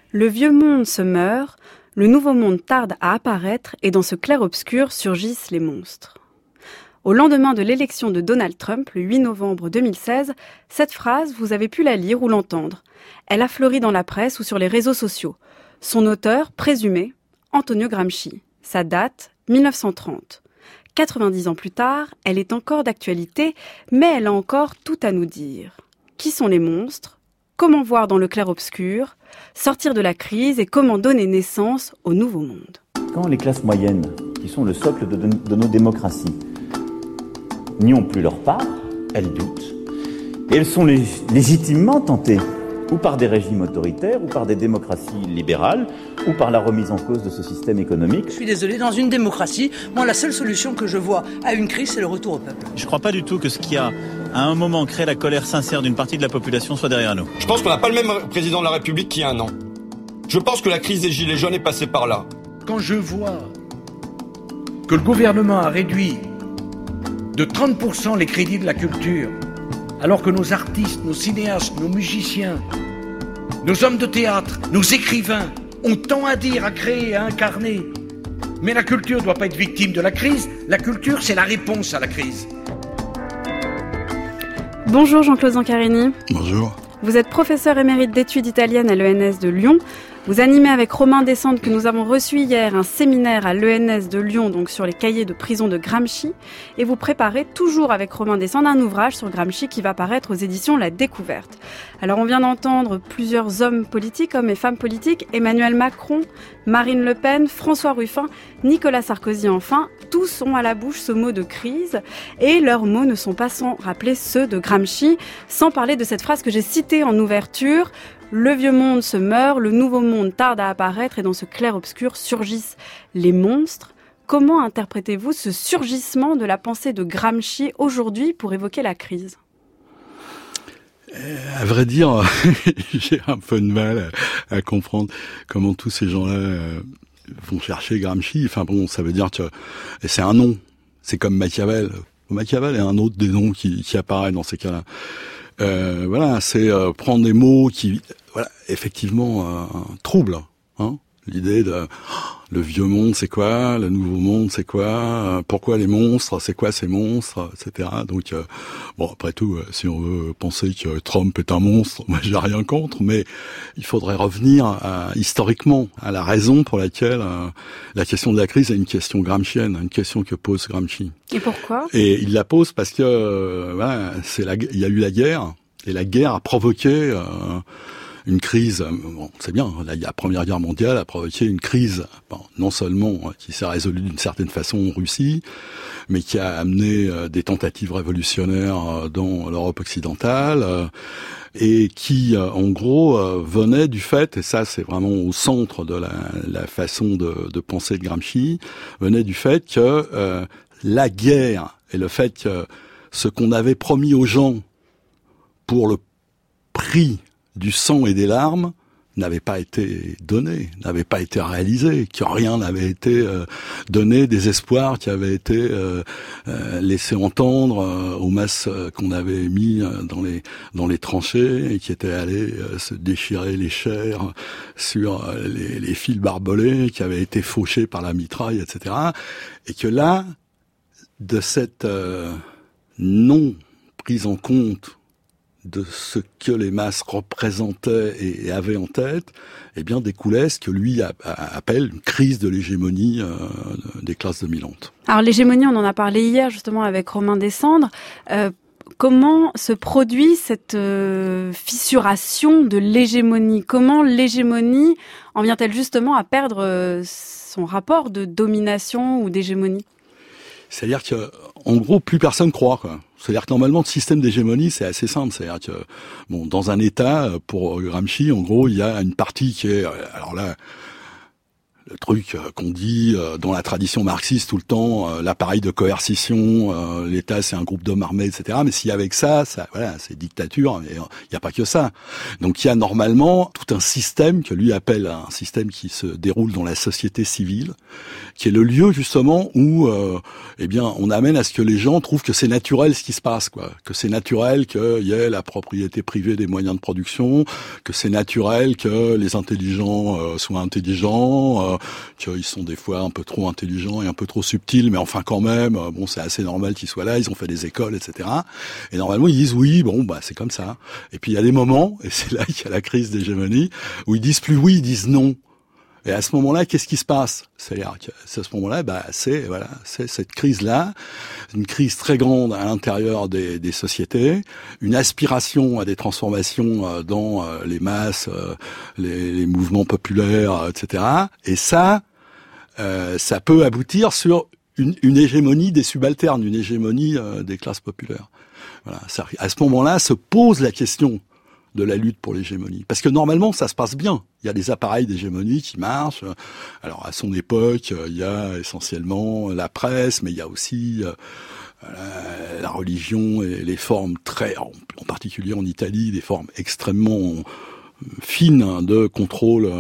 Le vieux monde se meurt, le nouveau monde tarde à apparaître et dans ce clair-obscur surgissent les monstres. Au lendemain de l'élection de Donald Trump, le 8 novembre 2016, cette phrase, vous avez pu la lire ou l'entendre. Elle a fleuri dans la presse ou sur les réseaux sociaux. Son auteur, présumé, Antonio Gramsci. Sa date, 1930. 90 ans plus tard, elle est encore d'actualité, mais elle a encore tout à nous dire. Qui sont les monstres ? Comment voir dans le clair-obscur ? Sortir de la crise et comment donner naissance au nouveau monde ? Quand les classes moyennes, qui sont le socle de nos démocraties, n'y ont plus leur part, elles doutent. Et elles sont légitimement tentées, ou par des régimes autoritaires, ou par des démocraties libérales, ou par la remise en cause de ce système économique. Je suis désolé, dans une démocratie, moi la seule solution que je vois à une crise, c'est le retour au peuple. Je ne crois pas du tout que ce qui a, à un moment, créé la colère sincère d'une partie de la population soit derrière nous. Je pense qu'on n'a pas le même président de la République qu'il y a un an. Je pense que la crise des Gilets jaunes est passée par là. Quand je vois que le gouvernement a réduit de 30% les crédits de la culture, alors que nos artistes, nos cinéastes, nos musiciens, nos hommes de théâtre, nos écrivains ont tant à dire, à créer, à incarner. Mais la culture ne doit pas être victime de la crise. La culture, c'est la réponse à la crise. Bonjour Jean-Claude Zancarini. Bonjour. Vous êtes professeur émérite d'études italiennes à l'ENS de Lyon. Vous animez avec Romain Descentes, que nous avons reçu hier, un séminaire à l'ENS de Lyon, donc sur les cahiers de prison de Gramsci. Et vous préparez, toujours avec Romain Descentes, un ouvrage sur Gramsci qui va paraître aux éditions La Découverte. Alors on vient d'entendre plusieurs hommes politiques, hommes et femmes politiques, Emmanuel Macron, Marine Le Pen, François Ruffin, Nicolas Sarkozy enfin, tous ont à la bouche ce mot de crise. Et leurs mots ne sont pas sans rappeler ceux de Gramsci, sans parler de cette phrase que j'ai citée en ouverture. Le vieux monde se meurt, le nouveau monde tarde à apparaître et dans ce clair-obscur surgissent les monstres. Comment interprétez-vous ce surgissement de la pensée de Gramsci aujourd'hui pour évoquer la crise ? À vrai dire, j'ai un peu de mal à comprendre comment tous ces gens-là vont chercher Gramsci. Enfin bon, ça veut dire que c'est un nom. C'est comme Machiavel. Machiavel est un autre des noms qui apparaît dans ces cas-là. Voilà, c'est prendre des mots qui, voilà, effectivement, troublent. Hein, l'idée de le vieux monde, c'est quoi ? Le nouveau monde, c'est quoi ? Pourquoi les monstres ? C'est quoi ces monstres ? Etc. Donc, bon, après tout, si on veut penser que Trump est un monstre, moi, j'ai rien contre, mais il faudrait revenir historiquement à la raison pour laquelle la question de la crise est une question gramscienne, une question que pose Gramsci. Et pourquoi ? Et il la pose parce que voilà, il y a eu la guerre, et la guerre a provoqué une crise. Bon, c'est bien, la Première Guerre mondiale a provoqué une crise, bon, non seulement qui s'est résolue d'une certaine façon en Russie, mais qui a amené des tentatives révolutionnaires dans l'Europe occidentale, et qui, en gros, venait du fait, et ça c'est vraiment au centre de la façon de penser de Gramsci, venait du fait que la guerre et le fait que ce qu'on avait promis aux gens pour le prix du sang et des larmes n'avait pas été donné, n'avait pas été réalisé, que rien n'avait été donné, des espoirs qui avaient été laissés entendre aux masses qu'on avait mis dans les tranchées et qui étaient allés se déchirer les chairs sur les fils barbelés, qui avaient été fauchés par la mitraille, etc. Et que là, de cette non prise en compte de ce que les masses représentaient et avaient en tête, eh bien découlait ce que lui appelle une crise de l'hégémonie des classes dominantes. Alors l'hégémonie, on en a parlé hier justement avec Romain Descendre. Comment se produit cette fissuration de l'hégémonie ? Comment l'hégémonie en vient-elle justement à perdre son rapport de domination ou d'hégémonie ? C'est-à-dire que, en gros, plus personne croit, quoi. C'est-à-dire que normalement, le système d'hégémonie, c'est assez simple. C'est-à-dire que, bon, dans un État, pour Gramsci, en gros, il y a une partie qui est, alors là, le truc qu'on dit dans la tradition marxiste tout le temps, l'appareil de coercition, l'État c'est un groupe d'hommes armés, etc. Mais s'il y a avec ça, voilà, c'est dictature, mais il n'y a pas que ça. Donc il y a normalement tout un système que lui appelle un système qui se déroule dans la société civile, qui est le lieu justement où on amène à ce que les gens trouvent que c'est naturel ce qui se passe, quoi. Que c'est naturel qu'il y ait la propriété privée des moyens de production, que c'est naturel que les intelligents soient intelligents, qu'ils sont des fois un peu trop intelligents et un peu trop subtils, mais enfin quand même, c'est assez normal qu'ils soient là, ils ont fait des écoles, etc. Et normalement, ils disent oui, c'est comme ça. Et puis il y a des moments, et c'est là qu'il y a la crise d'hégémonie, où ils disent plus oui, ils disent non. Et à ce moment-là, qu'est-ce qui se passe? C'est-à-dire qu'à ce moment-là, c'est cette crise-là, une crise très grande à l'intérieur des sociétés, une aspiration à des transformations dans les masses, les mouvements populaires, etc. Et ça peut aboutir sur une hégémonie des subalternes, une hégémonie des classes populaires. Voilà. À ce moment-là, se pose la question de la lutte pour l'hégémonie. Parce que normalement, ça se passe bien. Il y a des appareils d'hégémonie qui marchent. Alors, à son époque, il y a essentiellement la presse, mais il y a aussi la religion et les formes en particulier en Italie, des formes extrêmement fines de contrôle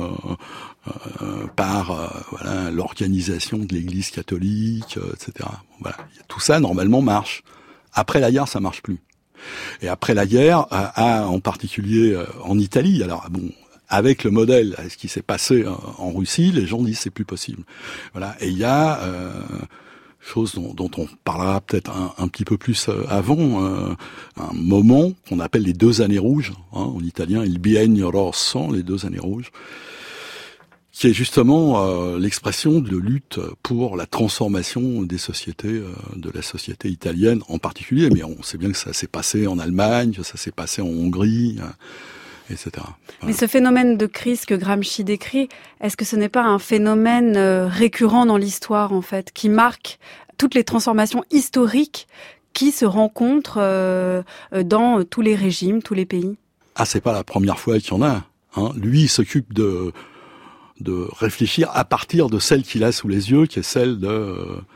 par l'organisation de l'Église catholique, etc. Voilà. Tout ça, normalement, marche. Après la guerre, ça marche plus. Et après la guerre, en particulier en Italie, alors avec le modèle, ce qui s'est passé en Russie, les gens disent c'est plus possible. Voilà. Et il y a chose dont on parlera peut-être un petit peu plus avant, un moment qu'on appelle les 2 années rouges, en italien, il biennio rosso, les 2 années rouges, qui est justement l'expression de lutte pour la transformation des sociétés, de la société italienne en particulier. Mais on sait bien que ça s'est passé en Allemagne, que ça s'est passé en Hongrie, etc. Voilà. Mais ce phénomène de crise que Gramsci décrit, est-ce que ce n'est pas un phénomène récurrent dans l'histoire, en fait, qui marque toutes les transformations historiques qui se rencontrent dans tous les régimes, tous les pays? Ah, c'est pas la première fois qu'il y en a. Lui, il s'occupe de réfléchir à partir de celle qu'il a sous les yeux, qui est celle de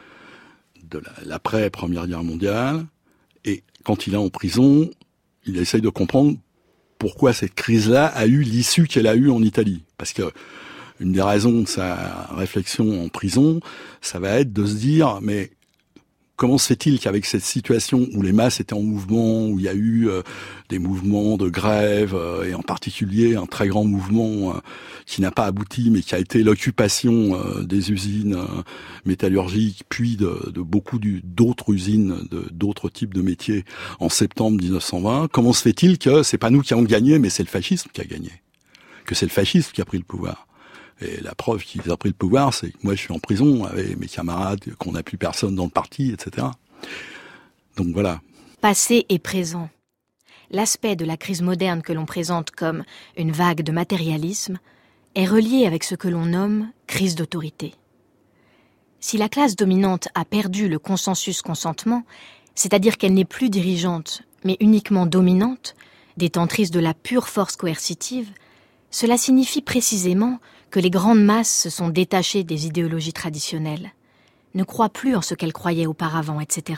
l'après-Première Guerre mondiale. Et quand il est en prison, il essaye de comprendre pourquoi cette crise-là a eu l'issue qu'elle a eue en Italie. Parce que une des raisons de sa réflexion en prison, ça va être de se dire, mais comment se fait-il qu'avec cette situation où les masses étaient en mouvement, où il y a eu des mouvements de grève, et en particulier un très grand mouvement qui n'a pas abouti, mais qui a été l'occupation des usines métallurgiques, puis de beaucoup d'autres usines, d'autres types de métiers en septembre 1920, comment se fait-il que c'est pas nous qui avons gagné, mais c'est le fascisme qui a gagné, que c'est le fascisme qui a pris le pouvoir? Et la preuve qu'ils ont pris le pouvoir, c'est que moi je suis en prison avec mes camarades, qu'on n'a plus personne dans le parti, etc. Donc voilà. Passé et présent. L'aspect de la crise moderne que l'on présente comme une vague de matérialisme est relié avec ce que l'on nomme crise d'autorité. Si la classe dominante a perdu le consensus-consentement, c'est-à-dire qu'elle n'est plus dirigeante, mais uniquement dominante, détentrice de la pure force coercitive, cela signifie précisément que les grandes masses se sont détachées des idéologies traditionnelles, ne croient plus en ce qu'elles croyaient auparavant, etc.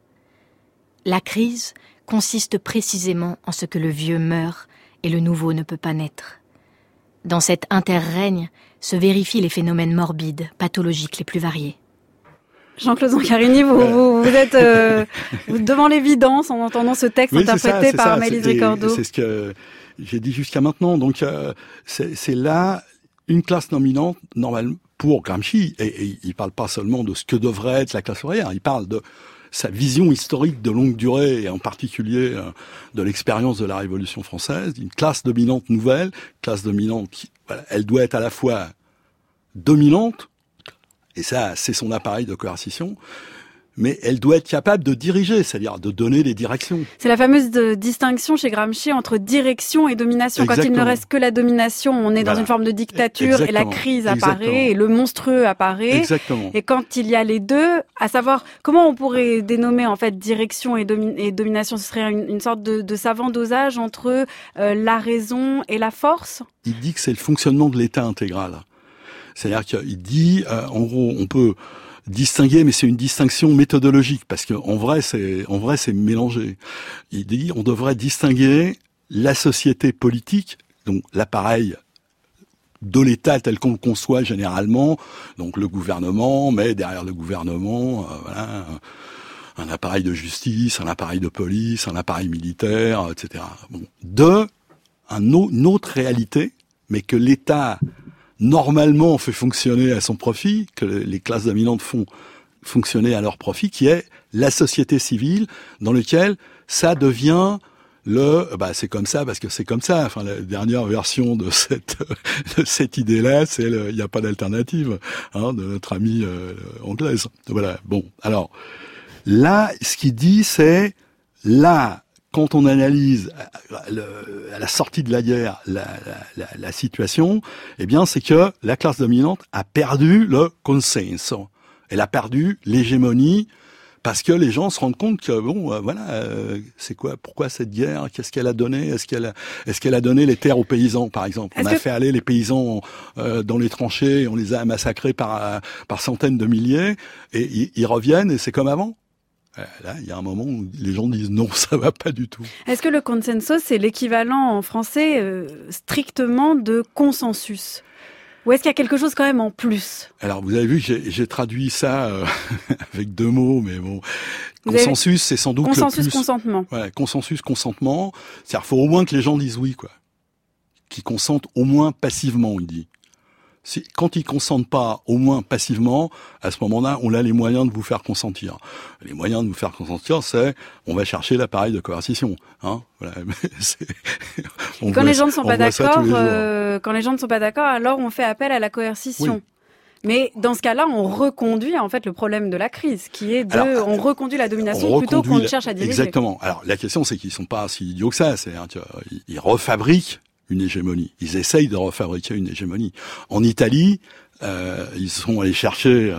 La crise consiste précisément en ce que le vieux meurt et le nouveau ne peut pas naître. Dans cet interrègne se vérifient les phénomènes morbides, pathologiques les plus variés. Jean-Claude Zancarini, vous êtes devant l'évidence en entendant ce texte interprété par Maëlys Ricordeau. C'est ce que j'ai dit jusqu'à maintenant. Donc c'est là une classe dominante normale pour Gramsci, et il parle pas seulement de ce que devrait être la classe ouvrière, il parle de sa vision historique de longue durée, et en particulier de l'expérience de la Révolution française, une classe dominante nouvelle, classe dominante qui, elle doit être à la fois dominante, et ça c'est son appareil de coercition, mais elle doit être capable de diriger, c'est-à-dire de donner des directions. C'est la fameuse distinction chez Gramsci entre direction et domination. Exactement. Quand il ne reste que la domination, on est dans une forme de dictature. Exactement. Et la crise apparaît et le monstrueux apparaît. Exactement. Et quand il y a les deux, à savoir comment on pourrait dénommer en fait direction et domination, ce serait une sorte de savant dosage entre la raison et la force. Il dit que c'est le fonctionnement de l'État intégral. C'est-à-dire qu'il dit, en gros, on peut distinguer, mais c'est une distinction méthodologique, parce que en vrai, c'est mélangé. Il dit, on devrait distinguer la société politique, donc l'appareil de l'État tel qu'on le conçoit généralement, donc le gouvernement, mais derrière le gouvernement, un appareil de justice, un appareil de police, un appareil militaire, etc. Bon, une autre réalité, mais que l'État normalement fait fonctionner à son profit, que les classes dominantes font fonctionner à leur profit, qui est la société civile, dans laquelle ça devient c'est comme ça parce que c'est comme ça. Enfin, la dernière version de cette idée-là, c'est il n'y a pas d'alternative, de notre amie anglaise. Voilà. Bon, alors là, ce qu'il dit, c'est là, quand on analyse à la sortie de la guerre la situation, eh bien, c'est que la classe dominante a perdu le consenso. Elle a perdu l'hégémonie. Parce que les gens se rendent compte que c'est quoi, pourquoi cette guerre, qu'est-ce qu'elle a donné, est-ce qu'elle a donné les terres aux paysans, par exemple. On a fait aller les paysans dans les tranchées, on les a massacrés par centaines de milliers, et ils reviennent et c'est comme avant. Là, il y a un moment où les gens disent non, ça va pas du tout. Est-ce que le consenso, c'est l'équivalent en français strictement de consensus ? Ou est-ce qu'il y a quelque chose quand même en plus ? Alors, vous avez vu que j'ai traduit ça avec 2 mots, mais bon. Consensus, c'est sans doute consensus, le plus... consentement. Voilà, consensus, consentement. C'est-à-dire qu'il faut au moins que les gens disent oui, quoi. Qu'ils consentent au moins passivement, il dit. Quand ils consentent pas au moins passivement, à ce moment-là, on a les moyens de vous faire consentir. Les moyens de vous faire consentir, c'est on va chercher l'appareil de coercition. Voilà. Quand les gens ne sont pas d'accord, alors on fait appel à la coercition. Oui. Mais dans ce cas-là, on reconduit en fait le problème de la crise, qui est on reconduit la domination plutôt qu'on ne cherche à diriger. Exactement. Alors la question, c'est qu'ils sont pas si idiots que ça. Ils refabriquent une hégémonie. Ils essayent de refabriquer une hégémonie. En Italie, ils sont allés chercher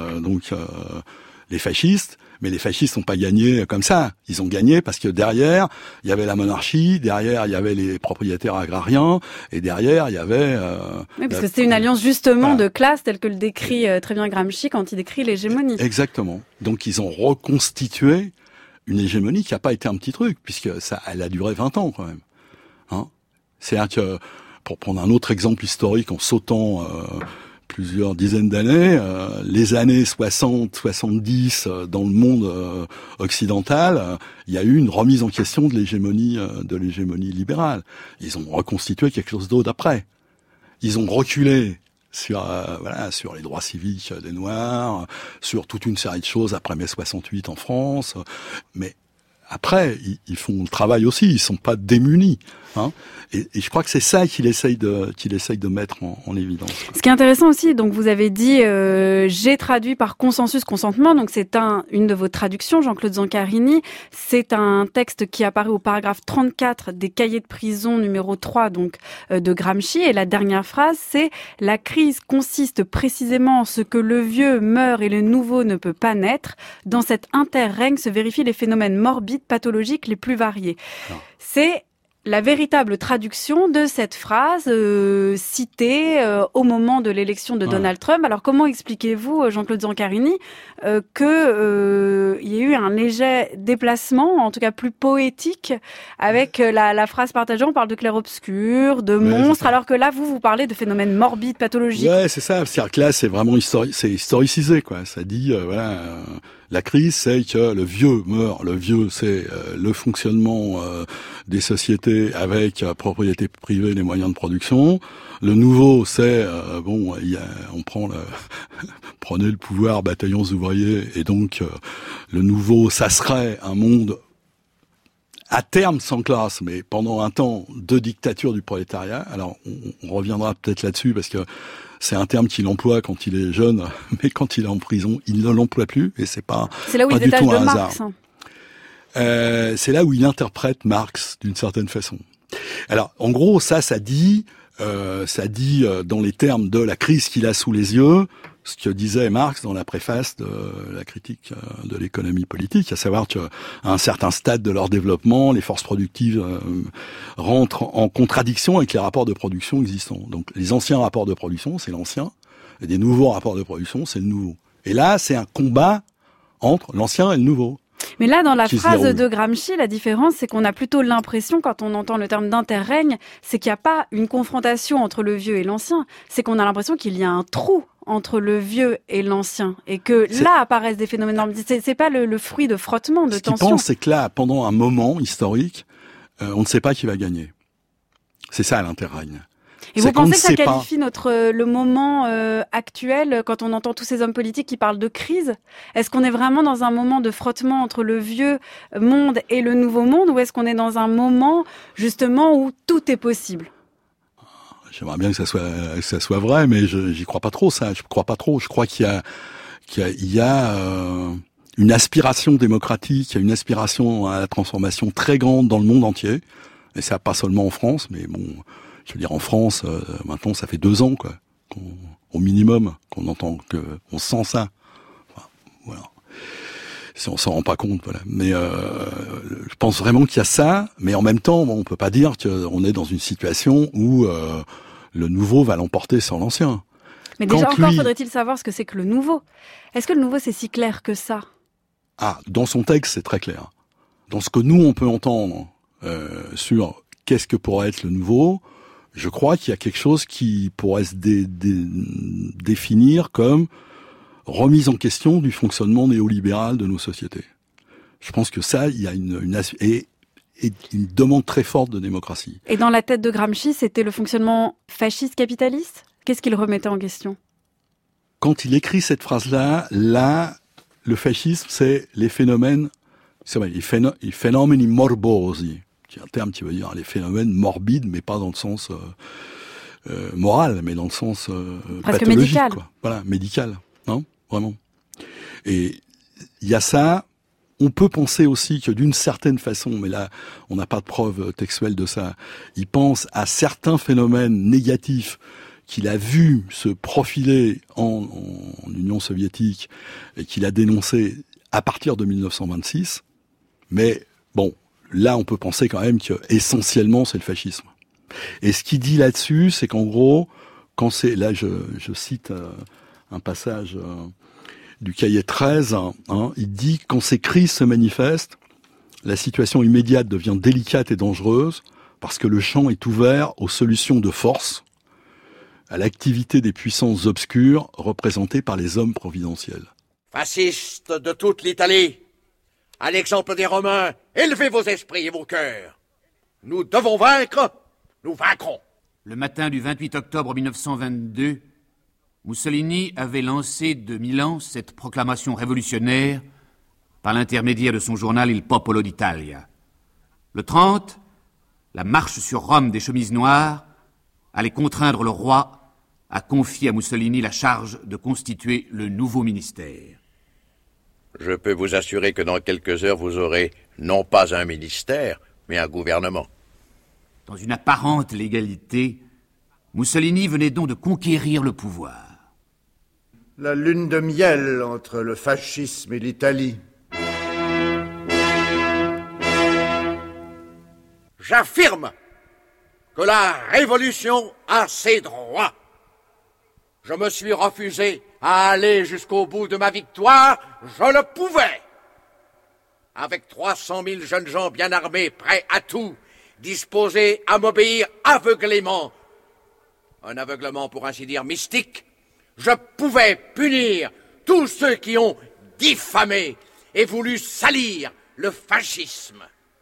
les fascistes, mais les fascistes n'ont pas gagné comme ça. Ils ont gagné parce que derrière, il y avait la monarchie, derrière, il y avait les propriétaires agrariens, et derrière, il y avait... oui, parce que c'était une alliance justement de classe, telle que le décrit très bien Gramsci quand il décrit l'hégémonie. Exactement. Donc ils ont reconstitué une hégémonie qui n'a pas été un petit truc, puisque elle a duré 20 ans quand même. C'est-à-dire que, pour prendre un autre exemple historique en sautant plusieurs dizaines d'années, les années 60, 70, dans le monde occidental, il y a eu une remise en question de l'hégémonie libérale. Ils ont reconstitué quelque chose d'autre après. Ils ont reculé sur les droits civiques des Noirs, sur toute une série de choses après mai 68 en France, mais après, ils font le travail aussi, ils sont pas démunis. Et je crois que c'est ça qu'il essaye de mettre en évidence. Ce qui est intéressant aussi, donc vous avez dit, j'ai traduit par consensus, consentement, donc c'est une de vos traductions, Jean-Claude Zancarini. C'est un texte qui apparaît au paragraphe 34 des cahiers de prison numéro 3, donc, de Gramsci. Et la dernière phrase, c'est « La crise consiste précisément en ce que le vieux meurt et le nouveau ne peut pas naître. Dans cet interrègne se vérifient les phénomènes morbides, pathologiques les plus variés. » C'est la véritable traduction de cette phrase citée au moment de l'élection de Donald Trump. Alors comment expliquez-vous, Jean-Claude Zancarini, qu'il y ait eu un léger déplacement, en tout cas plus poétique, avec la phrase partagée, on parle de clair-obscur, de monstre, alors que là, vous parlez de phénomènes morbides, pathologiques. Ouais, c'est ça. C'est-à-dire que là, c'est vraiment c'est historicisé, quoi. Ça dit, la crise, c'est que le vieux meurt. Le vieux, c'est le fonctionnement des sociétés avec propriété privée, les moyens de production. Le nouveau, c'est on prend prenez le pouvoir, bataillons ouvriers, et donc le nouveau, ça serait un monde à terme sans classe, mais pendant un temps de dictature du prolétariat. Alors on reviendra peut-être là-dessus parce que c'est un terme qu'il emploie quand il est jeune, mais quand il est en prison, il ne l'emploie plus, et c'est pas là où il du tout un hasard. Marx. C'est là où il interprète Marx d'une certaine façon. Alors, en gros, ça dit dans les termes de la crise qu'il a sous les yeux, ce que disait Marx dans la préface de la critique de l'économie politique, à savoir qu'à un certain stade de leur développement, les forces productives rentrent en contradiction avec les rapports de production existants. Donc les anciens rapports de production, c'est l'ancien, des nouveaux rapports de production, c'est le nouveau. Et là, c'est un combat entre l'ancien et le nouveau. Mais là, dans la phrase de Gramsci, la différence, c'est qu'on a plutôt l'impression, quand on entend le terme d'interrègne, c'est qu'il n'y a pas une confrontation entre le vieux et l'ancien, c'est qu'on a l'impression qu'il y a un trou entre le vieux et l'ancien, et que là apparaissent des phénomènes normatifs. C'est pas le fruit de frottement, de tension. Ce qu'ils pensent, c'est que là, pendant un moment historique, on ne sait pas qui va gagner. C'est ça l'interrègne. Et vous pensez que ça qualifie le moment actuel, quand on entend tous ces hommes politiques qui parlent de crise? Est-ce qu'on est vraiment dans un moment de frottement entre le vieux monde et le nouveau monde, ou est-ce qu'on est dans un moment, justement, où tout est possible? J'aimerais bien que ça soit vrai, mais j'y crois pas trop, ça. Je crois pas trop. Je crois qu'il y a une aspiration démocratique, il y a une aspiration à la transformation très grande dans le monde entier. Et ça, pas seulement en France, mais bon... Je veux dire, en France, maintenant, ça fait 2 ans, quoi, au minimum, qu'on entend on sent ça. Enfin, voilà. Si on s'en rend pas compte, voilà. Mais je pense vraiment qu'il y a ça, mais en même temps, on peut pas dire qu'on est dans une situation où le nouveau va l'emporter sur l'ancien. Mais déjà, faudrait-il savoir ce que c'est que le nouveau. Est-ce que le nouveau, c'est si clair que ça? Ah, dans son texte, c'est très clair. Dans ce que nous, on peut entendre sur qu'est-ce que pourrait être le nouveau, je crois qu'il y a quelque chose qui pourrait se définir comme remise en question du fonctionnement néolibéral de nos sociétés. Je pense que ça, il y a une demande très forte de démocratie. Et dans la tête de Gramsci, c'était le fonctionnement fasciste-capitaliste? Qu'est-ce qu'il remettait en question? Quand il écrit cette phrase-là, le fascisme, c'est les phénomènes, c'est vrai, i fenomeni morbosi. C'est un terme qui veut dire les phénomènes morbides, mais pas dans le sens moral, mais dans le sens presque pathologique, médical. Quoi. Voilà, médical, non, vraiment. Et il y a ça. On peut penser aussi que d'une certaine façon, mais là, on n'a pas de preuve textuelle de ça, il pense à certains phénomènes négatifs qu'il a vu se profiler en Union soviétique et qu'il a dénoncé à partir de 1926. Mais bon, là, on peut penser quand même que essentiellement c'est le fascisme. Et ce qu'il dit là-dessus, c'est qu'en gros, quand c'est là, je cite un passage du cahier 13, il dit quand ces crises se manifestent, la situation immédiate devient délicate et dangereuse parce que le champ est ouvert aux solutions de force, à l'activité des puissances obscures représentées par les hommes providentiels. Fascistes de toute l'Italie, à l'exemple des Romains, élevez vos esprits et vos cœurs. Nous devons vaincre, nous vaincrons. Le matin du 28 octobre 1922, Mussolini avait lancé de Milan cette proclamation révolutionnaire par l'intermédiaire de son journal Il Popolo d'Italia. Le 30, la marche sur Rome des chemises noires allait contraindre le roi à confier à Mussolini la charge de constituer le nouveau ministère. Je peux vous assurer que dans quelques heures, vous aurez non pas un ministère, mais un gouvernement. Dans une apparente légalité, Mussolini venait donc de conquérir le pouvoir. La lune de miel entre le fascisme et l'Italie. J'affirme que la révolution a ses droits. Je me suis refusé à aller jusqu'au bout de ma victoire, je le pouvais. Avec 300 000 jeunes gens bien armés, prêts à tout, disposés à m'obéir aveuglément, un aveuglement pour ainsi dire mystique, je pouvais punir tous ceux qui ont diffamé et voulu salir le fascisme.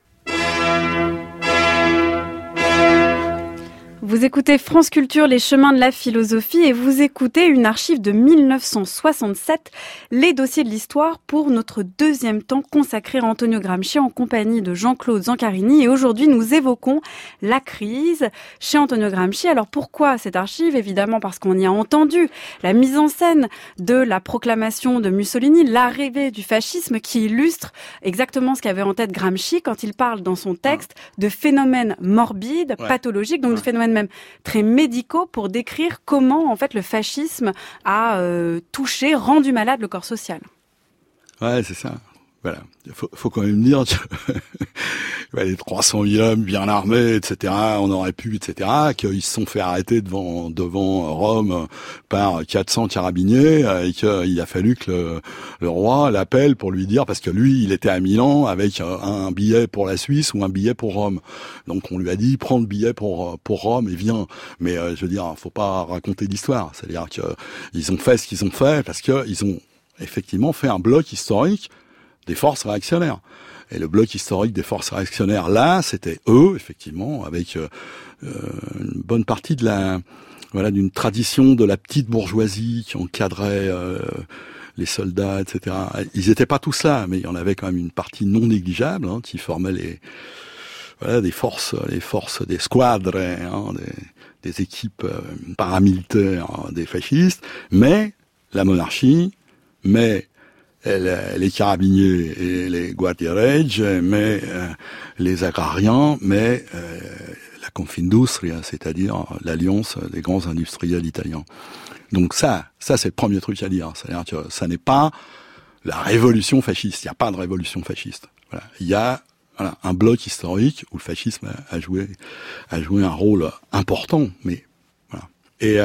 Vous écoutez France Culture, les chemins de la philosophie, et vous écoutez une archive de 1967, les dossiers de l'histoire, pour notre deuxième temps consacré à Antonio Gramsci en compagnie de Jean-Claude Zancarini. Et aujourd'hui, nous évoquons la crise chez Antonio Gramsci. Alors pourquoi cette archive? Évidemment parce qu'on y a entendu la mise en scène de la proclamation de Mussolini, l'arrivée du fascisme, qui illustre exactement ce qu'avait en tête Gramsci quand il parle dans son texte de phénomènes morbides, pathologiques, donc de phénomènes même très médicaux pour décrire comment en fait le fascisme a touché, rendu malade le corps social. Ouais, c'est ça. Voilà, faut quand même dire que les 300 000 hommes bien armés, etc., on aurait pu, etc., qu'ils se sont fait arrêter devant Rome par 400 carabiniers et qu'il a fallu que le roi l'appelle pour lui dire, parce que lui, il était à Milan avec un billet pour la Suisse ou un billet pour Rome. Donc on lui a dit, prends le billet pour Rome et viens. Mais je veux dire, faut pas raconter d'histoire. C'est-à-dire qu'ils ont fait ce qu'ils ont fait parce qu'ils ont effectivement fait un bloc historique des forces réactionnaires. Et le bloc historique des forces réactionnaires, là, c'était eux, effectivement, avec une bonne partie d'une tradition de la petite bourgeoisie qui encadrait les soldats, etc. Ils étaient pas tous là, mais il y en avait quand même une partie non négligeable qui formait les forces des squadres, des équipes paramilitaires des fascistes, mais la monarchie, mais les carabiniers et les guardie regge, mais les agrariens, mais la Confindustria, c'est-à-dire l'alliance des grands industriels italiens. Donc ça c'est le premier truc à dire. C'est-à-dire que ça n'est pas la révolution fasciste. Il n'y a pas de révolution fasciste. Voilà. Il y a un bloc historique où le fascisme a joué un rôle important, mais voilà. Et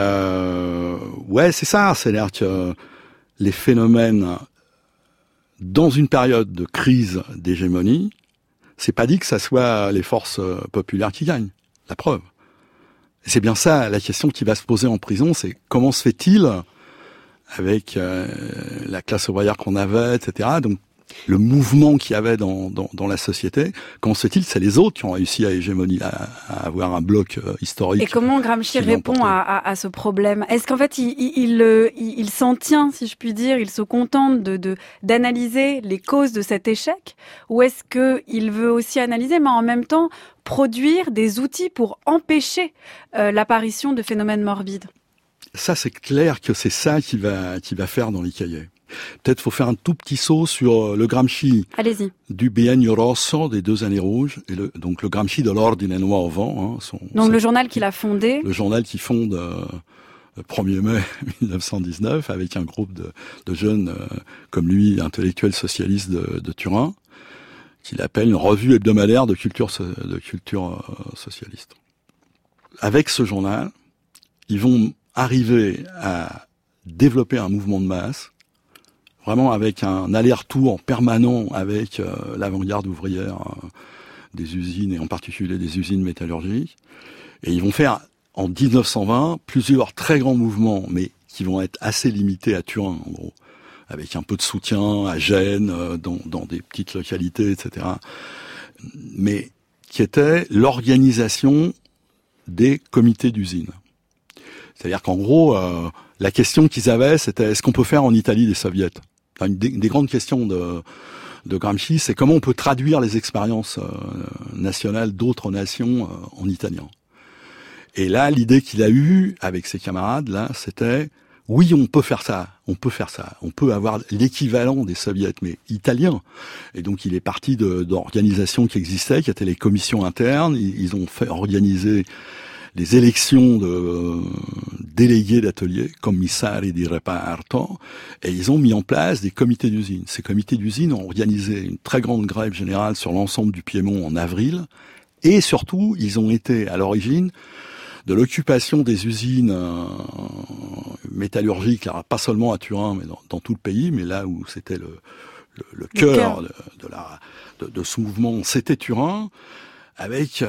c'est ça. C'est-à-dire que les phénomènes dans une période de crise d'hégémonie, c'est pas dit que ça soit les forces populaires qui gagnent. La preuve. Et c'est bien ça, la question qui va se poser en prison, c'est comment se fait-il, avec la classe ouvrière qu'on avait, etc., donc le mouvement qu'il y avait dans la société, comment se fait-il, c'est les autres qui ont réussi à avoir un bloc historique. Et comment Gramsci répond à ce problème? Est-ce qu'en fait il s'en tient, si je puis dire, il se contente d'analyser les causes de cet échec, ou est-ce que il veut aussi analyser, mais en même temps produire des outils pour empêcher l'apparition de phénomènes morbides? Ça, c'est clair que c'est ça qu'il va faire dans les cahiers. Peut-être faut faire un tout petit saut sur le Gramsci. Allez-y. Du Biennio Rosso, des 2 années rouges, et donc le Gramsci de l'Ordine Nuovo. Donc le journal qu'il a fondé. Le journal qui fonde le 1er mai 1919 avec un groupe de jeunes comme lui, intellectuels socialistes de Turin, qu'il appelle une revue hebdomadaire de culture socialiste. Avec ce journal, ils vont arriver à développer un mouvement de masse, vraiment avec un aller-retour permanent avec l'avant-garde ouvrière des usines, et en particulier des usines métallurgiques. Et ils vont faire, en 1920, plusieurs très grands mouvements, mais qui vont être assez limités à Turin, en gros, avec un peu de soutien à Gênes, dans des petites localités, etc. Mais qui était l'organisation des comités d'usine. C'est-à-dire qu'en gros, la question qu'ils avaient, c'était est-ce qu'on peut faire en Italie des soviets? Une des grandes questions de Gramsci, c'est comment on peut traduire les expériences nationales d'autres nations en italien. Et là, l'idée qu'il a eue avec ses camarades, là, c'était oui, on peut faire ça, on peut avoir l'équivalent des soviets, mais italien. Et donc, il est parti d'organisations qui existaient, qui étaient les commissions internes. Ils ont fait organiser les élections de délégués d'ateliers, commissari di reparto, et ils ont mis en place des comités d'usine. Ces comités d'usine ont organisé une très grande grève générale sur l'ensemble du Piémont en avril, et surtout, ils ont été à l'origine de l'occupation des usines métallurgiques, alors pas seulement à Turin, mais dans tout le pays, mais là où c'était le cœur de ce mouvement, c'était Turin, avec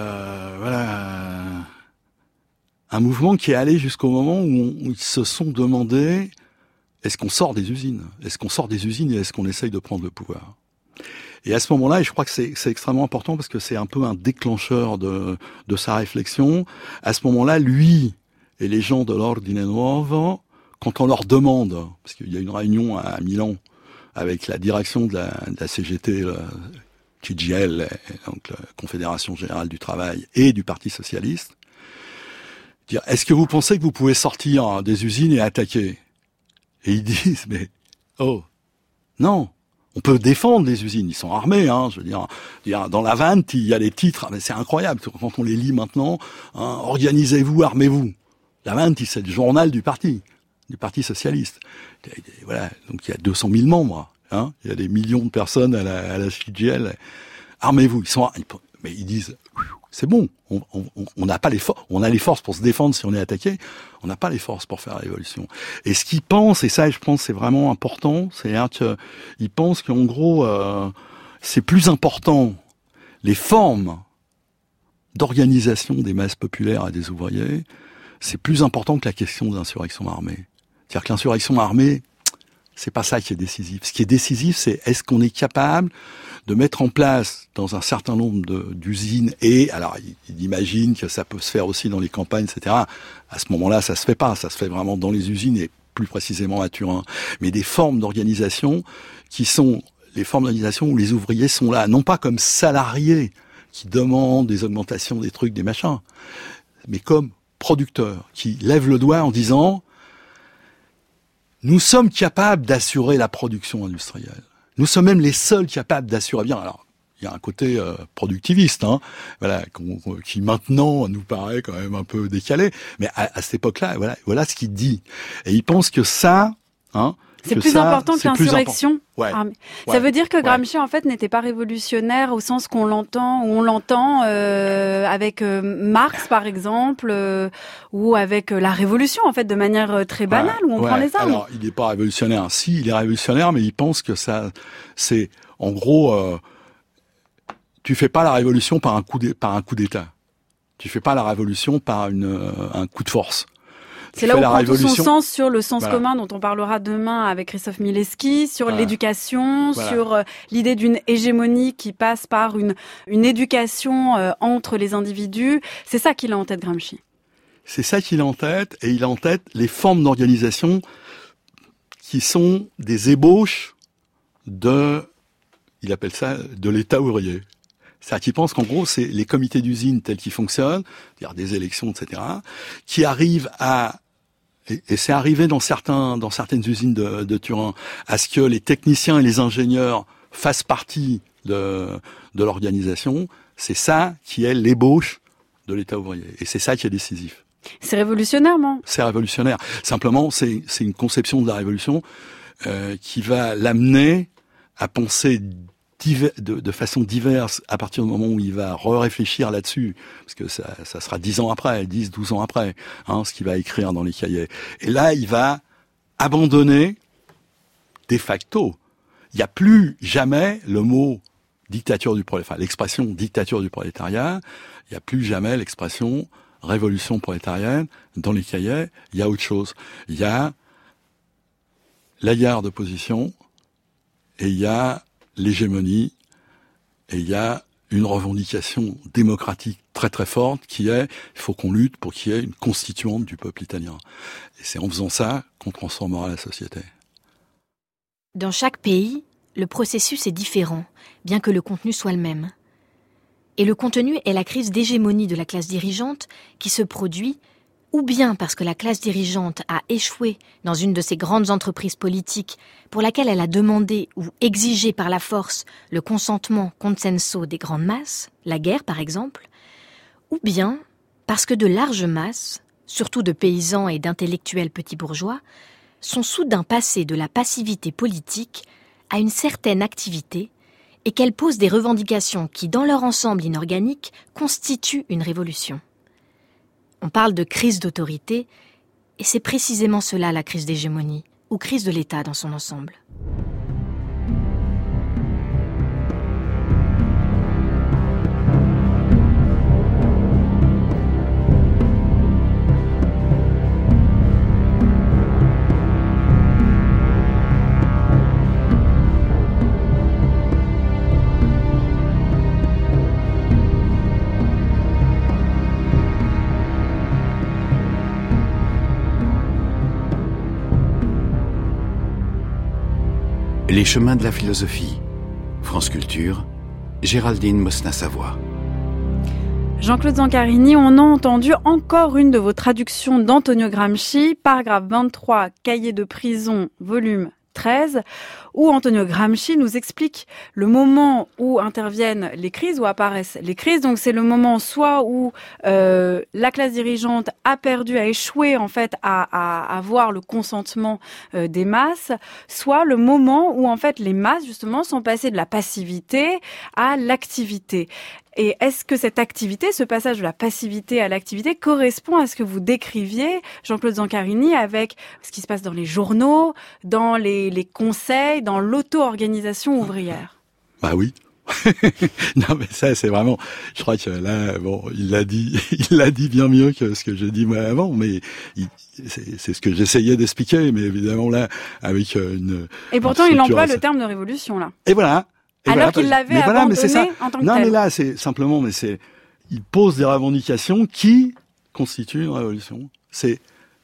un mouvement qui est allé jusqu'au moment où ils se sont demandé est-ce qu'on sort des usines? Est-ce qu'on sort des usines et est-ce qu'on essaye de prendre le pouvoir? Et à ce moment-là, et je crois que c'est extrêmement important parce que c'est un peu un déclencheur de sa réflexion, à ce moment-là, lui et les gens de l'Ordine Nuovo, quand on leur demande, parce qu'il y a une réunion à Milan avec la direction de la CGT, le CGIL, donc la Confédération Générale du Travail, et du Parti Socialiste, dire est-ce que vous pensez que vous pouvez sortir des usines et attaquer? Et ils disent mais non, on peut défendre les usines, ils sont armés, je veux dire dans la Vente il y a les titres, mais c'est incroyable quand on les lit maintenant, organisez-vous, armez-vous. La Vente c'est le journal du parti socialiste. Voilà, donc il y a 200 000 membres. hein. Il y a des millions de personnes à la CGL. Armez-vous. Mais ils disent, c'est bon. On n'a pas les forces. On a les forces pour se défendre si on est attaqué. On n'a pas les forces pour faire la révolution. Et ce qu'ils pensent, et ça, je pense, c'est vraiment important, c'est-à-dire qu'ils pensent qu'en gros, c'est plus important les formes d'organisation des masses populaires et des ouvriers, c'est plus important que la question de l'insurrection armée. C'est-à-dire que l'insurrection armée, c'est pas ça qui est décisif. Ce qui est décisif, c'est est-ce qu'on est capable de mettre en place dans un certain nombre d'usines, et alors il imagine que ça peut se faire aussi dans les campagnes, etc. À ce moment-là, ça se fait pas, ça se fait vraiment dans les usines et plus précisément à Turin. Mais des formes d'organisation qui sont les formes d'organisation où les ouvriers sont là, non pas comme salariés qui demandent des augmentations, des trucs, des machins, mais comme producteurs qui lèvent le doigt en disant nous sommes capables d'assurer la production industrielle. Nous sommes même les seuls capables d'assurer bien. Alors, il y a un côté productiviste, hein, voilà, qui maintenant nous paraît quand même un peu décalé, mais à cette époque-là, voilà ce qu'il dit. Et il pense que ça, hein, c'est plus important que l'insurrection. Ouais. Ça veut dire que Gramsci, en fait, n'était pas révolutionnaire au sens qu'on l'entend, ou on l'entend avec Marx, par exemple, ou avec la Révolution, en fait, de manière très banale, où on prend les armes. Alors, il n'est pas révolutionnaire. Si, il est révolutionnaire, mais il pense que ça, c'est, en gros, tu fais pas la révolution par un coup d'État. Tu fais pas la révolution par un coup de force. C'est là où prend tout son sens sur le sens commun dont on parlera demain avec Christophe Milewski, sur l'éducation, sur l'idée d'une hégémonie qui passe par une éducation entre les individus. C'est ça qu'il a en tête, Gramsci. C'est ça qu'il a en tête, et il a en tête les formes d'organisation qui sont des ébauches il appelle ça de l'État ouvrier. C'est-à-dire qu'il pense qu'en gros, c'est les comités d'usine tels qu'ils fonctionnent, c'est-à-dire des élections, etc., qui arrivent et c'est arrivé dans certaines usines de Turin, à ce que les techniciens et les ingénieurs fassent partie de l'organisation. C'est ça qui est l'ébauche de l'État ouvrier. Et c'est ça qui est décisif. C'est révolutionnaire, non ? C'est révolutionnaire. Simplement, c'est une conception de la révolution qui va l'amener à penser de façon diverse à partir du moment où il va réfléchir là-dessus, parce que ça sera 10 ans après, 10, 12 ans après, hein, ce qu'il va écrire dans les cahiers. Et là, il va abandonner de facto. Il n'y a plus jamais le mot dictature du prolétariat, l'expression dictature du prolétariat, il n'y a plus jamais l'expression révolution prolétarienne. Dans les cahiers, il y a autre chose. Il y a la guerre d'opposition et il y a l'hégémonie, et il y a une revendication démocratique très très forte qui est, il faut qu'on lutte pour qu'il y ait une constituante du peuple italien. Et c'est en faisant ça qu'on transformera la société. Dans chaque pays, le processus est différent, bien que le contenu soit le même. Et le contenu est la crise d'hégémonie de la classe dirigeante qui se produit ou bien parce que la classe dirigeante a échoué dans une de ces grandes entreprises politiques pour laquelle elle a demandé ou exigé par la force le consentement consenso des grandes masses, la guerre par exemple, ou bien parce que de larges masses, surtout de paysans et d'intellectuels petits bourgeois, sont soudain passés de la passivité politique à une certaine activité et qu'elles posent des revendications qui, dans leur ensemble inorganique, constituent une révolution. On parle de crise d'autorité, et c'est précisément cela la crise d'hégémonie, ou crise de l'État dans son ensemble. Les chemins de la philosophie. France Culture, Géraldine Mosna-Savoie. Jean-Claude Zancarini, on a entendu encore une de vos traductions d'Antonio Gramsci, paragraphe 23, Cahiers de prison, volume 13, où Antonio Gramsci nous explique le moment où interviennent les crises, où apparaissent les crises. Donc c'est le moment soit où la classe dirigeante a échoué en fait à avoir le consentement des masses, soit le moment où en fait les masses justement sont passées de la passivité à l'activité. Et est-ce que cette activité, ce passage de la passivité à l'activité, correspond à ce que vous décriviez, Jean-Claude Zancarini, avec ce qui se passe dans les journaux, dans les conseils, dans l'auto-organisation ouvrière? Bah oui. Non mais ça c'est vraiment, je crois que là bon il l'a dit bien mieux que ce que j'ai dit moi avant, mais c'est ce que j'essayais d'expliquer, mais évidemment là avec une et pourtant il emploie le terme de révolution là. Et voilà. Alors qu'il l'avait abandonné en tant que tel. Non mais là c'est simplement il pose des revendications qui constituent une révolution. C'est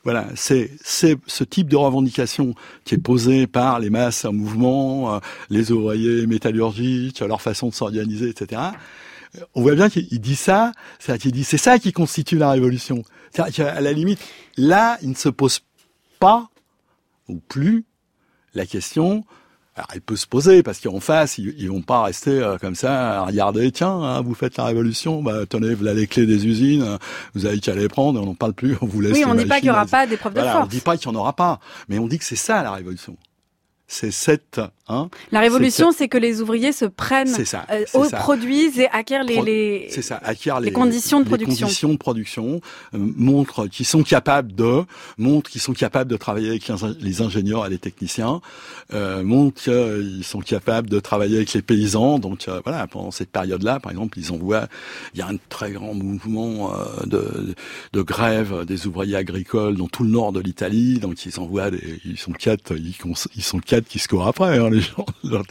ce type de revendication qui est posé par les masses en mouvement, les ouvriers métallurgiques, leur façon de s'organiser, etc. On voit bien qu'il dit ça, c'est-à-dire qu'il dit c'est ça qui constitue la révolution. C'est-à-dire qu'à la limite, là, il ne se pose pas ou plus la question. Alors, elle peut se poser parce qu'en face, ils vont pas rester comme ça à regarder. Tiens, vous faites la révolution, tenez, voilà les clés des usines, vous avez qu'à les prendre. On n'en parle plus, on vous laisse. Oui, on dit pas qu'il y aura pas d'épreuve de force. On dit pas qu'il y en aura pas, mais on dit que c'est ça la révolution. C'est la révolution, c'est que les ouvriers se prennent, produisent et acquièrent les conditions de production. Les conditions de production, montrent qu'ils sont capables de travailler avec les ingénieurs et les techniciens, montrent qu'ils sont capables de travailler avec les paysans. Donc voilà, pendant cette période-là, par exemple, il y a un très grand mouvement de grève des ouvriers agricoles dans tout le nord de l'Italie. Donc ils sont quatre qui se courent après, les gens.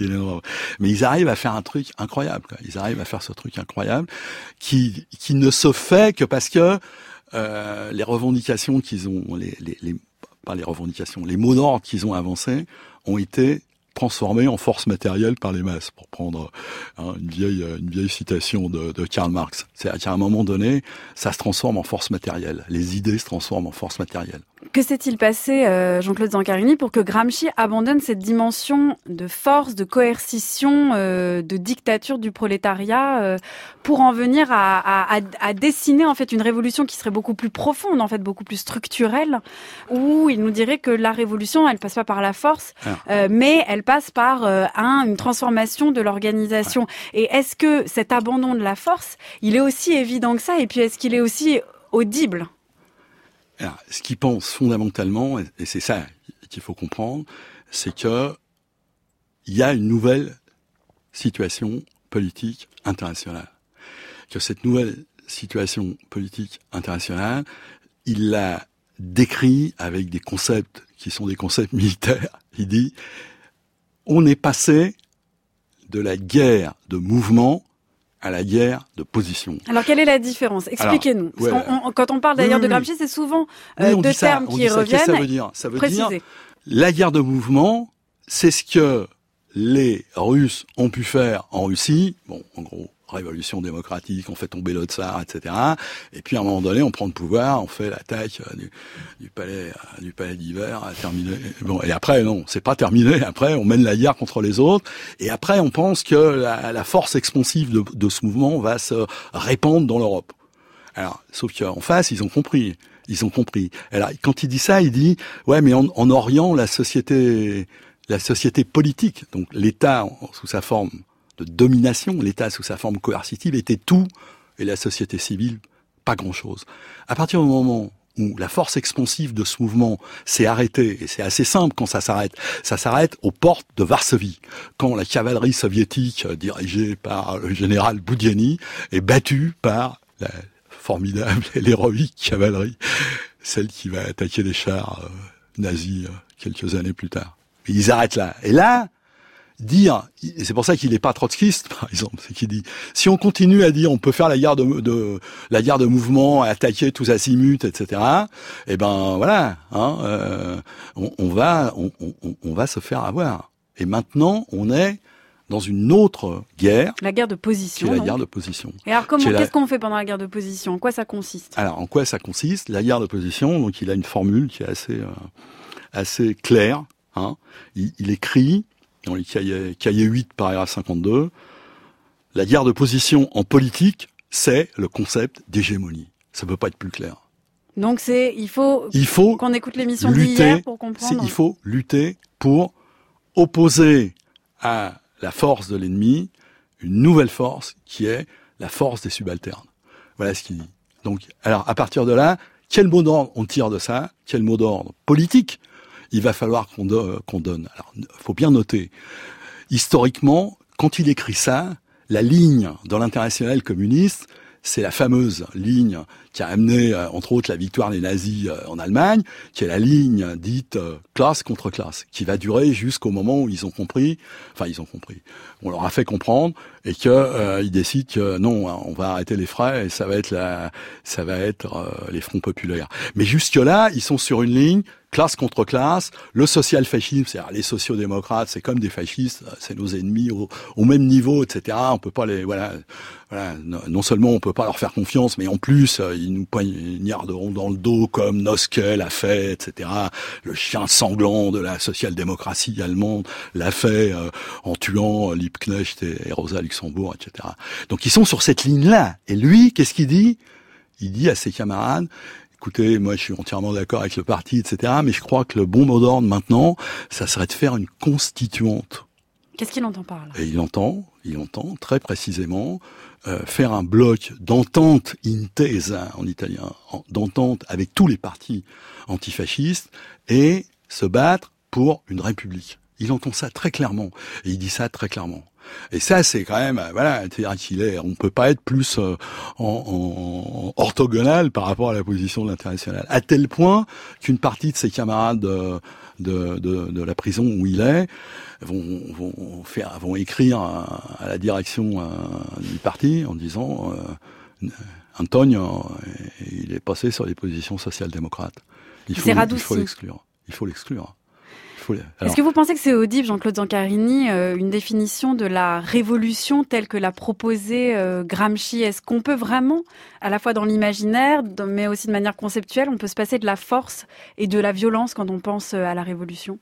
Mais ils arrivent à faire un truc incroyable, quoi. Ils arrivent à faire ce truc incroyable qui ne se fait que parce que les revendications qu'ils ont, pas les revendications, les mots d'ordre qu'ils ont avancés ont été transformés en force matérielle par les masses, pour prendre une vieille citation de Karl Marx. C'est-à-dire qu'à un moment donné, ça se transforme en force matérielle. Les idées se transforment en force matérielle. Que s'est-il passé, Jean-Claude Zancarini, pour que Gramsci abandonne cette dimension de force, de coercition, de dictature du prolétariat, pour en venir à dessiner en fait une révolution qui serait beaucoup plus profonde, en fait beaucoup plus structurelle, où il nous dirait que la révolution, elle passe pas par la force, mais elle passe par une transformation de l'organisation. Ouais. Et est-ce que cet abandon de la force, il est aussi évident que ça, et puis est-ce qu'il est aussi audible? Alors, ce qu'il pense fondamentalement, et c'est ça qu'il faut comprendre, c'est que il y a une nouvelle situation politique internationale. Que cette nouvelle situation politique internationale, il l'a décrit avec des concepts qui sont des concepts militaires. Il dit, on est passé de la guerre de mouvement à la guerre de position. Alors, quelle est la différence? Expliquez-nous. Quand on parle d'ailleurs de Gramsci, c'est souvent deux termes qui reviennent. Qu'est-ce que ça veut dire? Ça veut dire la guerre de mouvement, c'est ce que les Russes ont pu faire en Russie. Bon, en gros, révolution démocratique, on fait tomber le tsar, etc. Et puis à un moment donné, on prend le pouvoir, on fait l'attaque du palais d'hiver, terminé. Bon, et après non, c'est pas terminé. Après, on mène la guerre contre les autres. Et après, on pense que la force expansive de ce mouvement va se répandre dans l'Europe. Alors, sauf qu'en face, ils ont compris. Alors, quand il dit ça, il dit ouais, mais en Orient, la société politique, donc l'État sous sa forme de domination, l'État sous sa forme coercitive était tout, et la société civile, pas grand-chose. À partir du moment où la force expansive de ce mouvement s'est arrêtée, et c'est assez simple quand ça s'arrête aux portes de Varsovie, quand la cavalerie soviétique, dirigée par le général Boudienny, est battue par la formidable et l'héroïque cavalerie, celle qui va attaquer les chars nazis quelques années plus tard. Et ils arrêtent là. Et là, et c'est pour ça qu'il n'est pas trotskiste, par exemple, c'est qu'il dit, si on continue à dire on peut faire la guerre de mouvement, attaquer tous azimuts, etc., eh ben voilà, on va se faire avoir. Et maintenant, on est dans une autre guerre. La guerre de position. Qui est la guerre de position. Et alors qu'est-ce qu'on fait pendant la guerre de position? En quoi ça consiste? Alors, en quoi ça consiste? La guerre de position, donc il a une formule qui est assez claire. Il écrit, dans le cahier 8, paragraphe 52, la guerre de position en politique, c'est le concept d'hégémonie. Ça ne peut pas être plus clair. Donc il faut qu'on écoute l'émission d'hier pour comprendre. Il faut lutter pour opposer à la force de l'ennemi une nouvelle force qui est la force des subalternes. Voilà ce qu'il dit. Donc, alors, à partir de là, quel mot d'ordre on tire de ça? Quel mot d'ordre politique il va falloir qu'on donne? Alors, faut bien noter, historiquement, quand il écrit ça, la ligne dans l'internationale communiste, c'est la fameuse ligne qui a amené, entre autres, la victoire des nazis en Allemagne, qui est la ligne dite classe contre classe, qui va durer jusqu'au moment où ils ont compris, on leur a fait comprendre, et que ils décident que non, on va arrêter les frais et ça va être les fronts populaires. Mais jusque-là, ils sont sur une ligne classe contre classe, le social-fascisme, c'est-à-dire les sociodémocrates, c'est comme des fascistes, c'est nos ennemis au même niveau, etc. On peut pas non seulement on peut pas leur faire confiance, mais en plus, ils nous poignarderont dans le dos comme Noske l'a fait, etc. Le chien sanglant de la social-démocratie allemande l'a fait en tuant Liebknecht et Rosa Luxembourg, etc. Donc ils sont sur cette ligne-là. Et lui, qu'est-ce qu'il dit? Il dit à ses camarades, écoutez, moi je suis entièrement d'accord avec le parti, etc. Mais je crois que le bon mot d'ordre maintenant, ça serait de faire une constituante. Qu'est-ce qu'il entend par là? Et il entend très précisément faire un bloc d'entente intesa en italien, d'entente avec tous les partis antifascistes et se battre pour une république. Il entend ça très clairement et il dit ça très clairement. Et ça, c'est quand même, c'est-à-dire on peut pas être plus en orthogonal par rapport à la position de l'international. À tel point qu'une partie de ses camarades de la prison où il est vont écrire à la direction du parti en disant Antonio, il est passé sur les positions social-démocrates. Il faut l'exclure. Il faut l'exclure. Est-ce que vous pensez que c'est audible, Jean-Claude Zancarini, une définition de la révolution telle que l'a proposée Gramsci? Est-ce qu'on peut vraiment, à la fois dans l'imaginaire, mais aussi de manière conceptuelle, on peut se passer de la force et de la violence quand on pense à la révolution?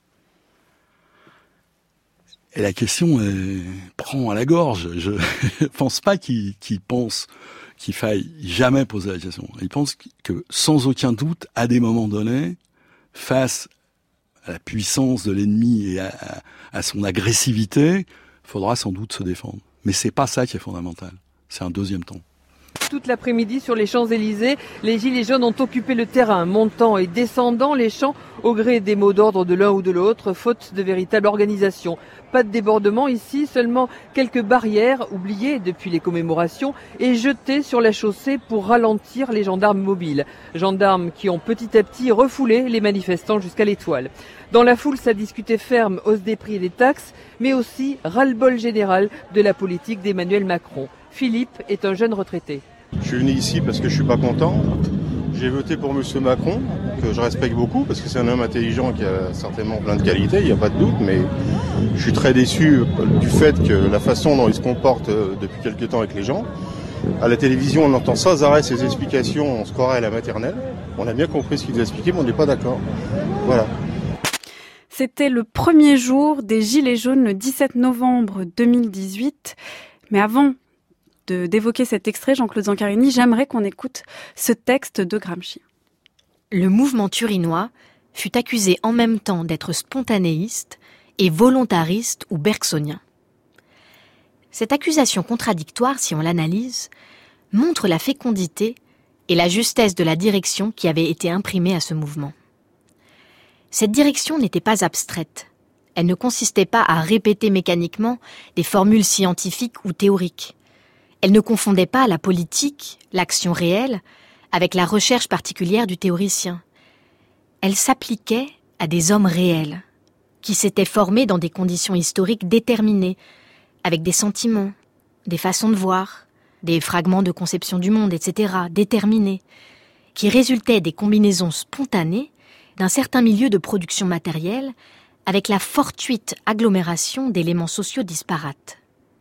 Et la question prend à la gorge. Je ne pense pas qu'il pense qu'il faille jamais poser la question. Il pense que, sans aucun doute, à des moments donnés, face à la puissance de l'ennemi et à son agressivité, il faudra sans doute se défendre. Mais c'est pas ça qui est fondamental. C'est un deuxième temps. Toute l'après-midi sur les Champs-Élysées, les Gilets jaunes ont occupé le terrain, montant et descendant les champs au gré des mots d'ordre de l'un ou de l'autre, faute de véritable organisation. Pas de débordement ici, seulement quelques barrières oubliées depuis les commémorations et jetées sur la chaussée pour ralentir les gendarmes mobiles. Gendarmes qui ont petit à petit refoulé les manifestants jusqu'à l'Étoile. Dans la foule, ça discutait ferme, hausse des prix et des taxes, mais aussi ras-le-bol général de la politique d'Emmanuel Macron. Philippe est un jeune retraité. Je suis venu ici parce que je suis pas content. J'ai voté pour M. Macron, que je respecte beaucoup, parce que c'est un homme intelligent qui a certainement plein de qualités, il n'y a pas de doute, mais je suis très déçu du fait que la façon dont il se comporte depuis quelques temps avec les gens. À la télévision, on entend sans arrêt ses explications, on se croirait à la maternelle. On a bien compris ce qu'il nous a expliqué, mais on n'est pas d'accord. Voilà. C'était le premier jour des Gilets jaunes, le 17 novembre 2018. Mais avant d'évoquer cet extrait, Jean-Claude Zancarini, j'aimerais qu'on écoute ce texte de Gramsci. Le mouvement turinois fut accusé en même temps d'être spontanéiste et volontariste ou bergsonien. Cette accusation contradictoire, si on l'analyse, montre la fécondité et la justesse de la direction qui avait été imprimée à ce mouvement. Cette direction n'était pas abstraite. Elle ne consistait pas à répéter mécaniquement des formules scientifiques ou théoriques. Elle ne confondait pas la politique, l'action réelle, avec la recherche particulière du théoricien. Elle s'appliquait à des hommes réels, qui s'étaient formés dans des conditions historiques déterminées, avec des sentiments, des façons de voir, des fragments de conception du monde, etc., déterminés, qui résultaient des combinaisons spontanées d'un certain milieu de production matérielle avec la fortuite agglomération d'éléments sociaux disparates.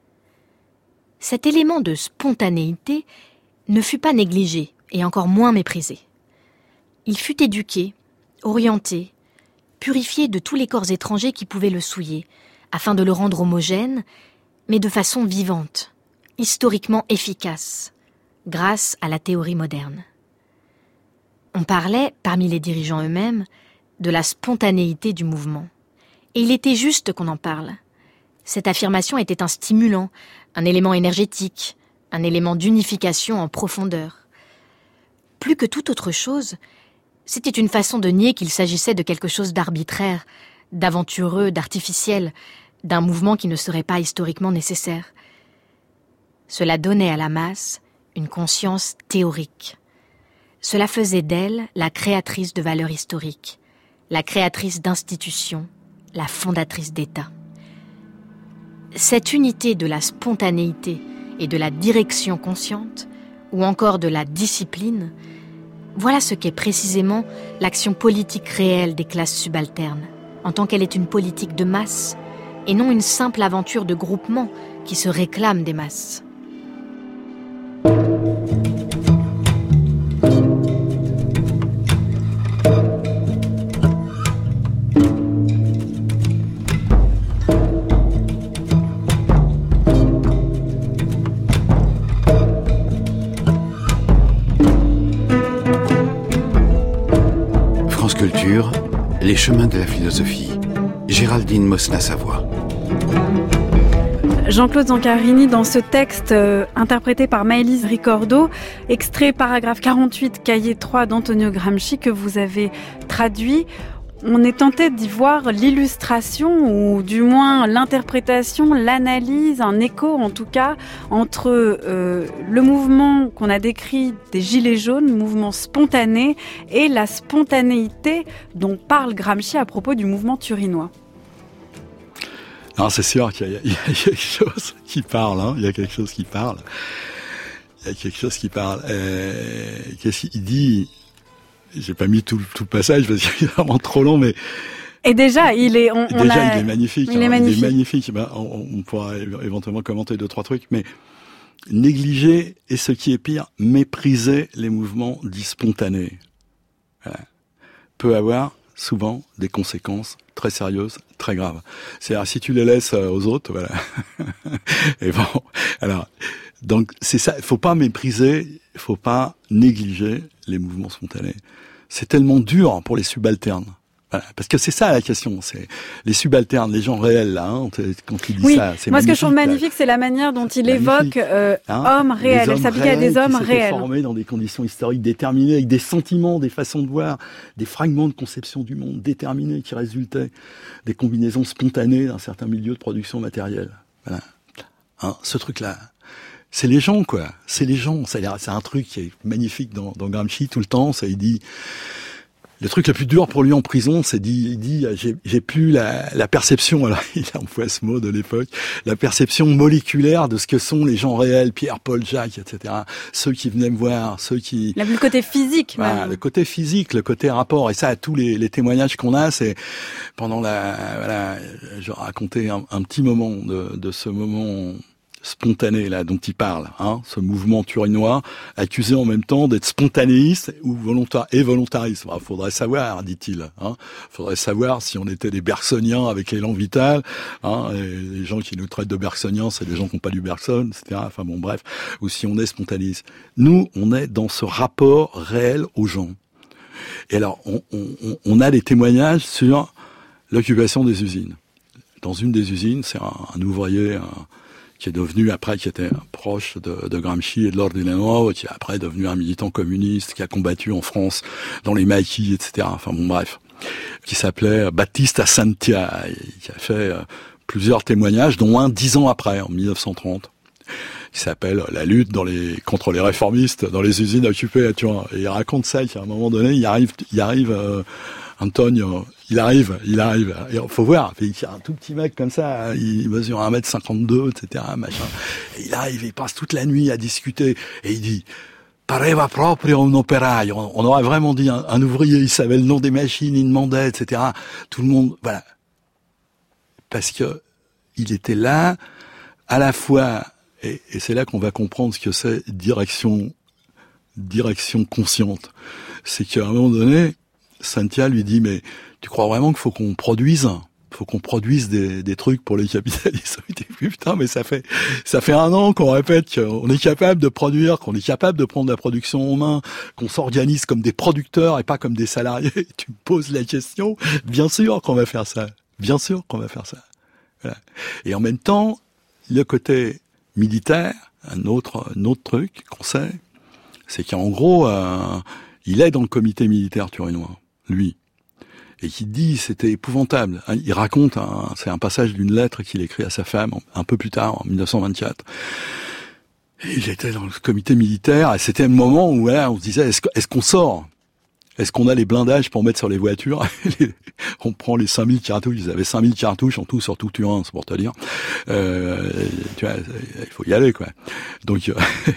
Cet élément de spontanéité ne fut pas négligé et encore moins méprisé. Il fut éduqué, orienté, purifié de tous les corps étrangers qui pouvaient le souiller, afin de le rendre homogène, mais de façon vivante, historiquement efficace, grâce à la théorie moderne. On parlait, parmi les dirigeants eux-mêmes, de la spontanéité du mouvement. Et il était juste qu'on en parle. Cette affirmation était un stimulant, un élément énergétique, un élément d'unification en profondeur. Plus que toute autre chose, c'était une façon de nier qu'il s'agissait de quelque chose d'arbitraire, d'aventureux, d'artificiel, d'un mouvement qui ne serait pas historiquement nécessaire. Cela donnait à la masse une conscience théorique. Cela faisait d'elle la créatrice de valeurs historiques, la créatrice d'institutions, la fondatrice d'États. Cette unité de la spontanéité et de la direction consciente, ou encore de la discipline, voilà ce qu'est précisément l'action politique réelle des classes subalternes, en tant qu'elle est une politique de masse, et non une simple aventure de groupement qui se réclame des masses. France Culture, les chemins de la philosophie. Géraldine Mosna-Savoie. Jean-Claude Zancarini, dans ce texte interprété par Maëlys Ricordo, extrait paragraphe 48, cahier 3 d'Antonio Gramsci, que vous avez traduit, on est tenté d'y voir l'illustration, ou du moins l'interprétation, l'analyse, un écho en tout cas, entre le mouvement qu'on a décrit des Gilets jaunes, mouvement spontané, et la spontanéité dont parle Gramsci à propos du mouvement turinois. Non, c'est sûr qu'il y a quelque chose qui parle, hein. Il y a quelque chose qui parle. Qu'est-ce qu'il dit? J'ai pas mis tout le passage parce qu'il est vraiment trop long, mais... Et déjà, il est magnifique. Il est magnifique. Ben, on pourra éventuellement commenter 2-3 trucs, mais négliger, et ce qui est pire, mépriser les mouvements dits spontanés, voilà, peut avoir souvent des conséquences très sérieuses, très graves. C'est-à-dire, si tu les laisses aux autres, voilà. Et bon, alors, donc, c'est ça, faut pas mépriser, faut pas négliger les mouvements spontanés. C'est tellement dur pour les subalternes. Voilà, parce que c'est ça la question, c'est les subalternes, les gens réels, là, hein, quand il dit ça, c'est moi magnifique. Ce que je trouve magnifique, c'est la manière dont il évoque hommes réels, elle s'applique à des hommes réels. Formés dans des conditions historiques déterminées, avec des sentiments, des façons de voir, des fragments de conception du monde déterminés qui résultaient des combinaisons spontanées d'un certain milieu de production matérielle. Voilà. Hein, ce truc-là. C'est les gens, quoi. C'est les gens. C'est un truc qui est magnifique dans Gramsci tout le temps. Ça, il dit, le truc le plus dur pour lui en prison, c'est il dit, j'ai plus la perception, alors il emploie ce mot de l'époque, la perception moléculaire de ce que sont les gens réels, Pierre, Paul, Jacques, etc. Ceux qui venaient me voir, ceux qui... Le côté physique, voilà, même. Le côté physique, le côté rapport. Et ça, à tous les témoignages qu'on a, c'est pendant je racontais un petit moment de ce moment spontané là dont il parle, hein, ce mouvement turinois, accusé en même temps d'être spontanéiste ou volontariste. Bah, faudrait savoir, dit-il. Hein, faudrait savoir si on était des bergsoniens avec l'élan vital. Hein, et les gens qui nous traitent de bergsoniens, c'est des gens qui n'ont pas lu Bergson, etc. Enfin bon, bref. Ou si on est spontanéiste. Nous, on est dans ce rapport réel aux gens. Et alors, on a des témoignages sur l'occupation des usines. Dans une des usines, c'est un ouvrier qui est devenu après, qui était proche de Gramsci et de l'Ordine, qui est après devenu un militant communiste, qui a combattu en France dans les maquis, etc. Enfin bon, bref, qui s'appelait Battista Santia, qui a fait plusieurs témoignages, dont un 10 ans après, en 1930, qui s'appelle La lutte contre les réformistes dans les usines occupées. Tu vois, et il raconte ça, qu'à un moment donné, il arrive Antonio, il arrive. Et faut voir, il y a un tout petit mec comme ça, il mesure 1m52, etc., machin. Et il arrive, il passe toute la nuit à discuter, et il dit, pareva proprio un operaio. On aurait vraiment dit un ouvrier, il savait le nom des machines, il demandait, etc. Tout le monde, voilà. Parce que il était là, à la fois, et c'est là qu'on va comprendre ce que c'est direction consciente. C'est qu'à un moment donné, Santia lui dit, mais tu crois vraiment qu'il faut qu'on produise des trucs pour les capitalistes? Putain, mais ça fait 1 an qu'on répète qu'on est capable de produire, qu'on est capable de prendre la production en main, qu'on s'organise comme des producteurs et pas comme des salariés. Tu me poses la question, bien sûr qu'on va faire ça. Bien sûr qu'on va faire ça. Voilà. Et en même temps, le côté militaire, un autre truc qu'on sait, c'est qu'en gros, il est dans le comité militaire turinois, lui. Et qui dit, c'était épouvantable. Il raconte, c'est un passage d'une lettre qu'il écrit à sa femme un peu plus tard, en 1924. Et il était dans le comité militaire, et c'était le moment où on se disait, est-ce qu'on sort? Est-ce qu'on a les blindages pour mettre sur les voitures? On prend les 5000 cartouches, ils avaient 5000 cartouches en tout sur tout Turin, c'est pour te dire. Tu vois, il faut y aller, quoi. Donc,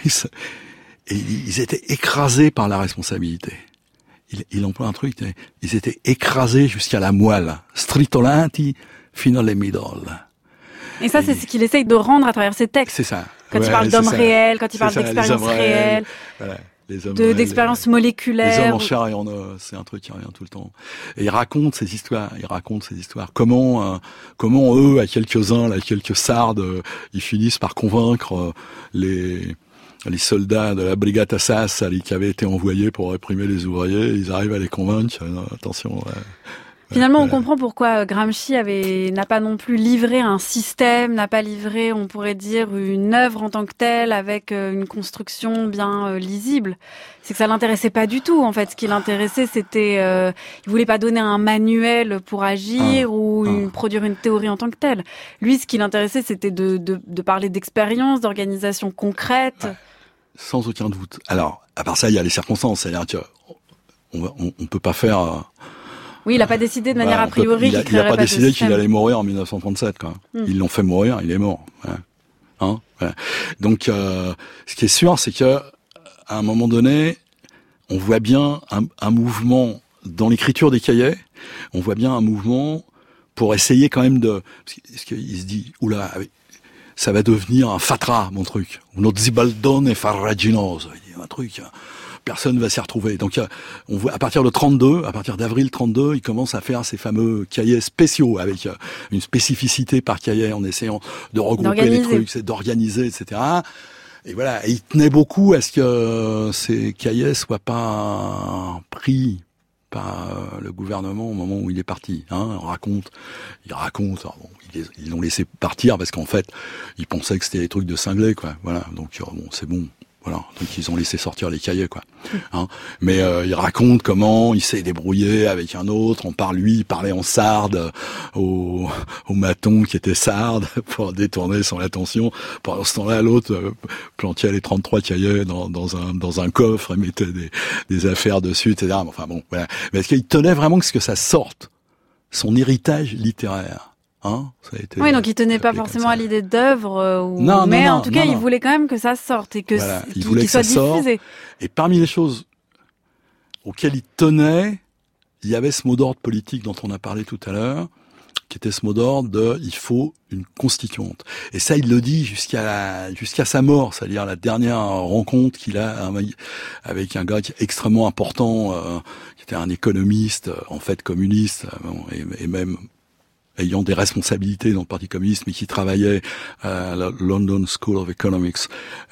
et ils étaient écrasés par la responsabilité. Il emploie un truc, ils étaient écrasés jusqu'à la moelle. Stritolati fino alle midole. Et ça, c'est ce qu'il essaye de rendre à travers ses textes. C'est ça. Quand il parle d'hommes réels, quand il parle d'expériences réelles. Voilà. D'expériences moléculaires. Les hommes en chair et en os, c'est un truc qui revient tout le temps. Et il raconte ces histoires. Comment eux, à quelques-uns, quelques sardes, ils finissent par convaincre les soldats de la brigade Sassari qui avaient été envoyés pour réprimer les ouvriers. Ils arrivent à les convaincre. Attention. Finalement, on comprend pourquoi Gramsci n'a pas non plus livré un système, n'a pas livré, on pourrait dire, une œuvre en tant que telle avec une construction bien lisible. C'est que ça l'intéressait pas du tout. En fait, ce qui l'intéressait, c'était, il voulait pas donner un manuel pour agir ou produire une théorie en tant que telle. Lui, ce qui l'intéressait, c'était de parler d'expérience, d'organisation concrète. Sans aucun doute. Alors, à part ça, il y a les circonstances. C'est-à-dire on peut pas faire. Oui, il n'a pas décidé de manière a priori qu'il créerait pas de décidé système. qu'il allait mourir en 1937, quoi. Ils l'ont fait mourir, il est mort. Voilà. Donc, ce qui est sûr, c'est que à un moment donné, on voit bien un mouvement dans l'écriture des cahiers. On voit bien un mouvement pour essayer quand même parce qu'il se dit, oula, ça va devenir un fatra, mon truc. Uno zibaldone farraginoso. Il dit un truc. Personne va s'y retrouver. Donc, on voit, à partir d'avril 32, il commence à faire ces fameux cahiers spéciaux avec une spécificité par cahier en essayant de regrouper les trucs, d'organiser, etc. Et voilà. Et il tenait beaucoup à ce que ces cahiers soient pas pris par le gouvernement au moment où il est parti. Il raconte. Ils l'ont laissé partir parce qu'en fait, ils pensaient que c'était des trucs de cinglés, quoi. Voilà. Donc, c'est bon. Voilà, donc ils ont laissé sortir les cahiers, quoi. Mais il raconte comment il s'est débrouillé avec un autre. Il parlait en sarde au maton qui était sarde pour détourner son attention. Pendant ce temps-là, l'autre plantait les 33 cahiers dans un coffre et mettait des affaires dessus, etc. Enfin bon, voilà. Mais est-ce qu'il tenait vraiment que ça sorte, son héritage littéraire? Oui, donc il tenait pas forcément à l'idée d'œuvre, mais en tout cas, il voulait quand même que ça sorte et que qu'il soit diffusé. Et parmi les choses auxquelles il tenait, il y avait ce mot d'ordre politique dont on a parlé tout à l'heure, qui était ce mot d'ordre de il faut une constituante. Et ça, il le dit jusqu'à sa mort, c'est-à-dire la dernière rencontre qu'il a avec un gars qui est extrêmement important, qui était un économiste, en fait communiste, et même ayant des responsabilités dans le Parti communiste, mais qui travaillait à la London School of Economics,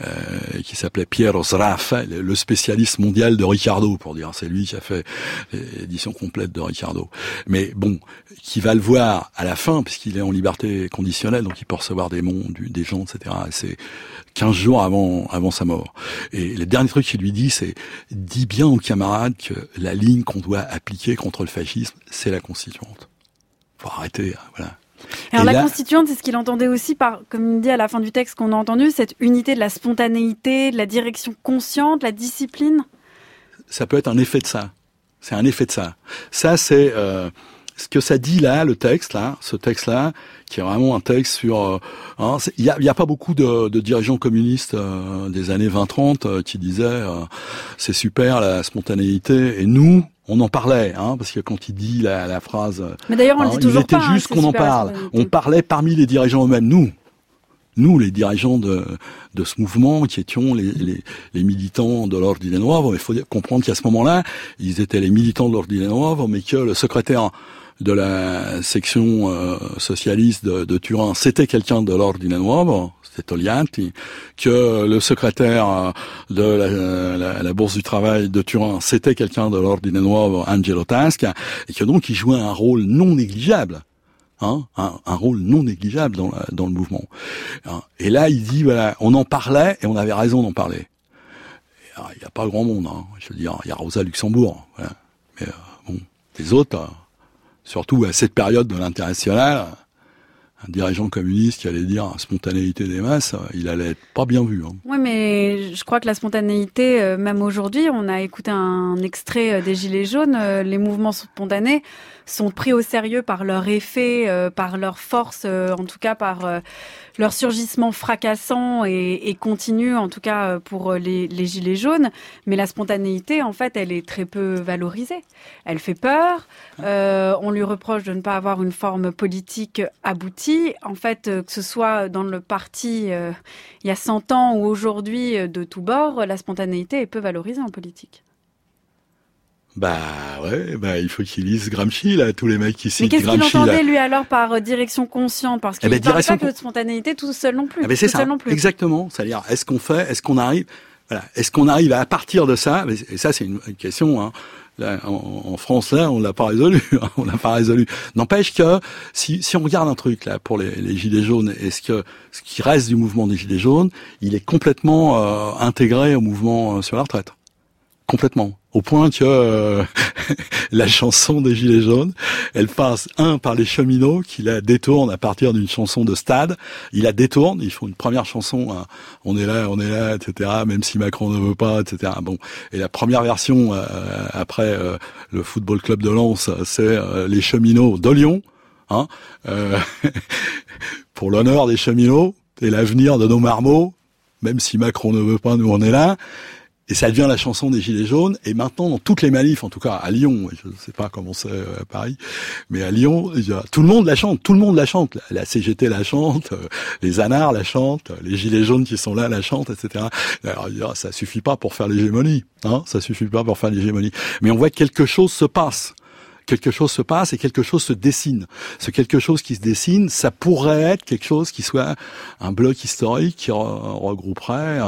qui s'appelait Piero Sraffa, le spécialiste mondial de Ricardo, pour dire. C'est lui qui a fait l'édition complète de Ricardo. Mais bon, qui va le voir à la fin, puisqu'il est en liberté conditionnelle, donc il peut recevoir des gens, etc. Et c'est 15 jours avant sa mort. Et le dernier truc qu'il lui dit, c'est « Dis bien aux camarades que la ligne qu'on doit appliquer contre le fascisme, c'est la constituante. » Faut arrêter, voilà. Alors la constituante, c'est ce qu'il entendait aussi par, comme il dit à la fin du texte qu'on a entendu, cette unité de la spontanéité, de la direction consciente, la discipline. Ça peut être un effet de ça. C'est un effet de ça. Ça, c'est ce que ça dit là, ce texte-là, qui est vraiment un texte sur... il y a pas beaucoup de dirigeants communistes des années 20-30 qui disaient c'est super la spontanéité, et nous... On en parlait, parce que quand il dit la phrase... Mais d'ailleurs, on le dit toujours pas. Il était juste qu'on en parle. On parlait parmi les dirigeants eux-mêmes, nous, les dirigeants de ce mouvement, qui étions les militants de l'Ordine Nuovo. Il faut comprendre qu'à ce moment-là, ils étaient les militants de l'Ordine Nuovo, mais que le secrétaire de la section socialiste de Turin, c'était quelqu'un de l'Ordine Nuovo, c'était Togliatti, que le secrétaire de la Bourse du Travail de Turin, c'était quelqu'un de l'Ordine Nuovo, Angelo Tasca, et que donc il jouait un rôle non négligeable. Un rôle non négligeable dans le mouvement. Et là, il dit, voilà, on en parlait et on avait raison d'en parler. Il n'y a pas grand monde, je veux dire, il y a Rosa Luxembourg, voilà. Mais bon, les autres, surtout à cette période de l'international, un dirigeant communiste qui allait dire spontanéité des masses, il allait être pas bien vu. Oui, mais je crois que la spontanéité, même aujourd'hui, on a écouté un extrait des Gilets jaunes, les mouvements spontanés sont pris au sérieux par leur effet, par leur force, en tout cas par leur surgissement fracassant et continu, en tout cas pour les Gilets jaunes. Mais la spontanéité, en fait, elle est très peu valorisée. Elle fait peur. On lui reproche de ne pas avoir une forme politique aboutie. En fait, que ce soit dans le parti il y a 100 ans ou aujourd'hui de tous bords, la spontanéité est peu valorisée en politique. Il faut qu'il lise Gramsci, là, tous les mecs qui citent Gramsci. Mais qu'est-ce qu'il entendait, lui, alors, par direction consciente? Parce qu'il ne parle pas que de spontanéité tout seul non plus. C'est ça, exactement. C'est-à-dire, est-ce qu'on arrive à partir de ça, et ça, c'est une question, là, en France, là, on l'a pas résolu, N'empêche que, si on regarde un truc, là, pour les Gilets jaunes, est-ce que ce qui reste du mouvement des Gilets jaunes, il est complètement intégré au mouvement sur la retraite. Complètement. Au point que la chanson des Gilets jaunes, elle passe par les cheminots qui la détournent à partir d'une chanson de stade. Ils la détournent, ils font une première chanson, on est là, etc. Même si Macron ne veut pas, etc. Bon, et la première version après le Football Club de Lens, c'est les cheminots de Lyon, pour l'honneur des cheminots et l'avenir de nos marmots. Même si Macron ne veut pas, nous on est là. Et ça devient la chanson des Gilets jaunes. Et maintenant, dans toutes les manifs, en tout cas à Lyon, je ne sais pas comment c'est à Paris, mais à Lyon, tout le monde la chante. La CGT la chante, les Anards la chantent, les Gilets jaunes qui sont là la chantent, etc. Alors, ça suffit pas pour faire l'hégémonie, ça suffit pas pour faire l'hégémonie. Mais on voit que quelque chose se passe. Quelque chose se passe et quelque chose se dessine. Ce quelque chose qui se dessine, ça pourrait être quelque chose qui soit un bloc historique qui regrouperait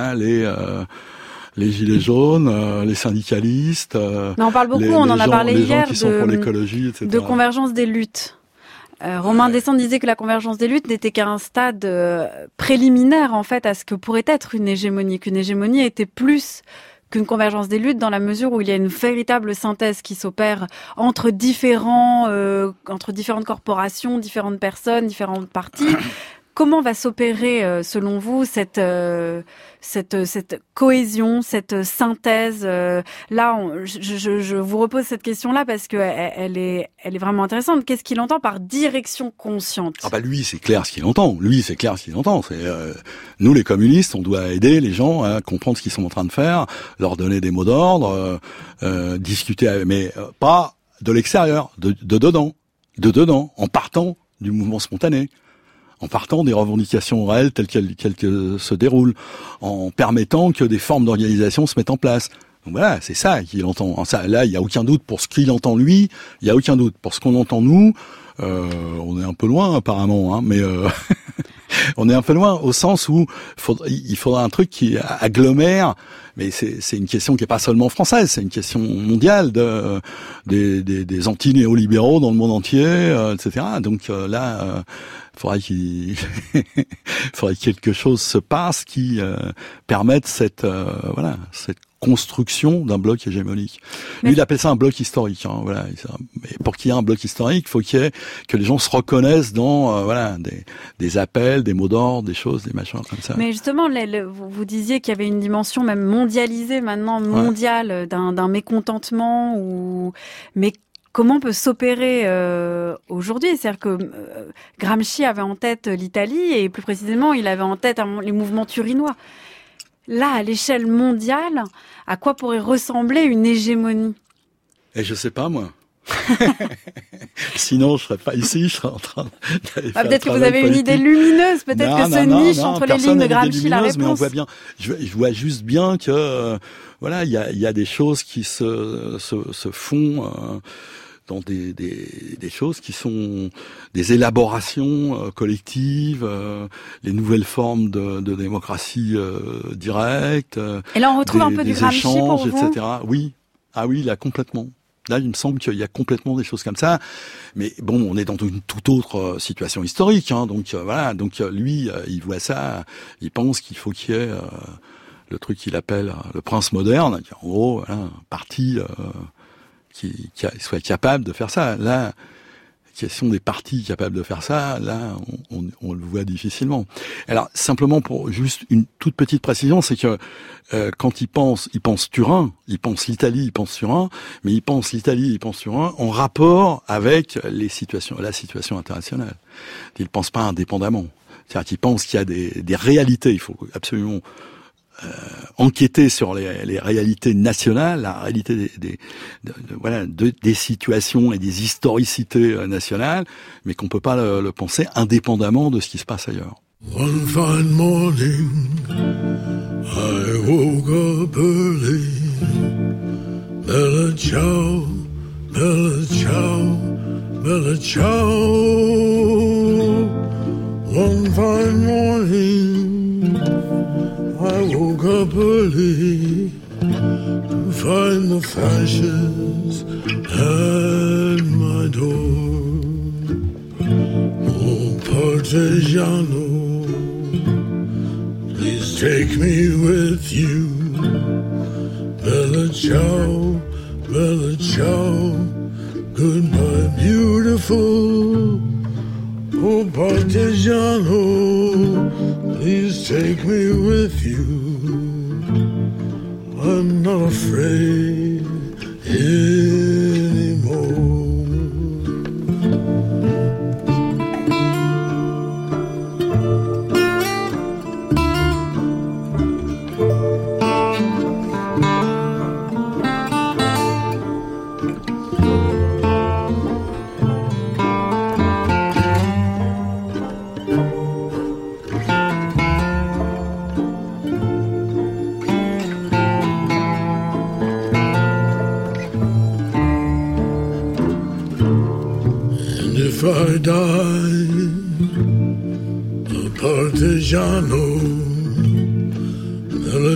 les Gilets jaunes, les syndicalistes. Mais on parle beaucoup, on en a parlé hier, de convergence des luttes. Romain Descentes disait que la convergence des luttes n'était qu'un stade préliminaire, en fait, à ce que pourrait être une hégémonie. Qu'une hégémonie était plus qu'une convergence des luttes dans la mesure où il y a une véritable synthèse qui s'opère entre différentes corporations, différentes personnes, différents partis. Comment va s'opérer, selon vous, cette cohésion, cette synthèse? Là, je vous repose cette question-là parce que elle est vraiment intéressante. Qu'est-ce qu'il entend par direction consciente? Lui, c'est clair ce qu'il entend. C'est nous, les communistes, on doit aider les gens à comprendre ce qu'ils sont en train de faire, leur donner des mots d'ordre, discuter, mais pas de l'extérieur, de dedans, en partant du mouvement spontané. En partant des revendications réelles telles qu'elles se déroulent, en permettant que des formes d'organisation se mettent en place. Donc voilà, c'est ça qu'il entend. Ça, là, il n'y a aucun doute pour ce qu'il entend lui, il n'y a aucun doute. Pour ce qu'on entend nous, on est un peu loin apparemment, mais on est un peu loin au sens où il faudra un truc qui agglomère. Mais c'est une question qui est pas seulement française, c'est une question mondiale des anti-néolibéraux dans le monde entier, etc. Donc là, faudrait que quelque chose se passe qui permette cette construction d'un bloc hégémonique. Lui, il appelle ça un bloc historique. Mais pour qu'il y ait un bloc historique, il faut que les gens se reconnaissent dans des appels, des mots d'ordre, des choses, des machins comme ça. Mais justement, vous disiez qu'il y avait une dimension même mondialisée maintenant, mondiale, d'un mécontentement mais comment peut s'opérer aujourd'hui? C'est-à-dire que Gramsci avait en tête l'Italie et plus précisément, il avait en tête les mouvements turinois. Là, à l'échelle mondiale, à quoi pourrait ressembler une hégémonie? Et je sais pas, moi. Sinon, je serais pas ici, je serais en train d'aller faire peut-être que vous avez une idée lumineuse, peut-être que se niche entre les lignes de Gramsci la réponse. Mais on voit bien, je vois juste bien que il y a des choses qui se font dans des choses qui sont des élaborations collectives, les nouvelles formes de démocratie directe. Et là, on retrouve un peu du Gramsci pour vous, etc. Oui, là complètement. Là, il me semble qu'il y a complètement des choses comme ça. Mais bon, on est dans une toute autre situation historique. Hein, donc voilà. Donc lui, il voit ça. Il pense qu'il faut qu'il y ait le truc qu'il appelle le prince moderne. En gros, un parti qui soit capable de faire ça. Là, question des partis capables de faire ça, là, on le voit difficilement. Alors, simplement pour juste une toute petite précision, c'est que quand il pense Turin, il pense l'Italie, il pense Turin, mais il pense l'Italie, il pense Turin en rapport avec la situation internationale. Il pense pas indépendamment. C'est-à-dire qu'il pense qu'il y a des réalités. Il faut absolument enquêter sur les réalités nationales, la réalité des situations et des historicités nationales, mais qu'on peut pas le penser indépendamment de ce qui se passe ailleurs. One fine morning, I woke up early. Bella ciao, bella ciao, bella ciao. One fine morning, I woke up early to find the fascists at my door. Oh, Partigiano, please take me with you. Bella ciao, goodbye beautiful. Oh, Partigiano, please take me with you. I'm not afraid anymore. If I die a partigiano, bella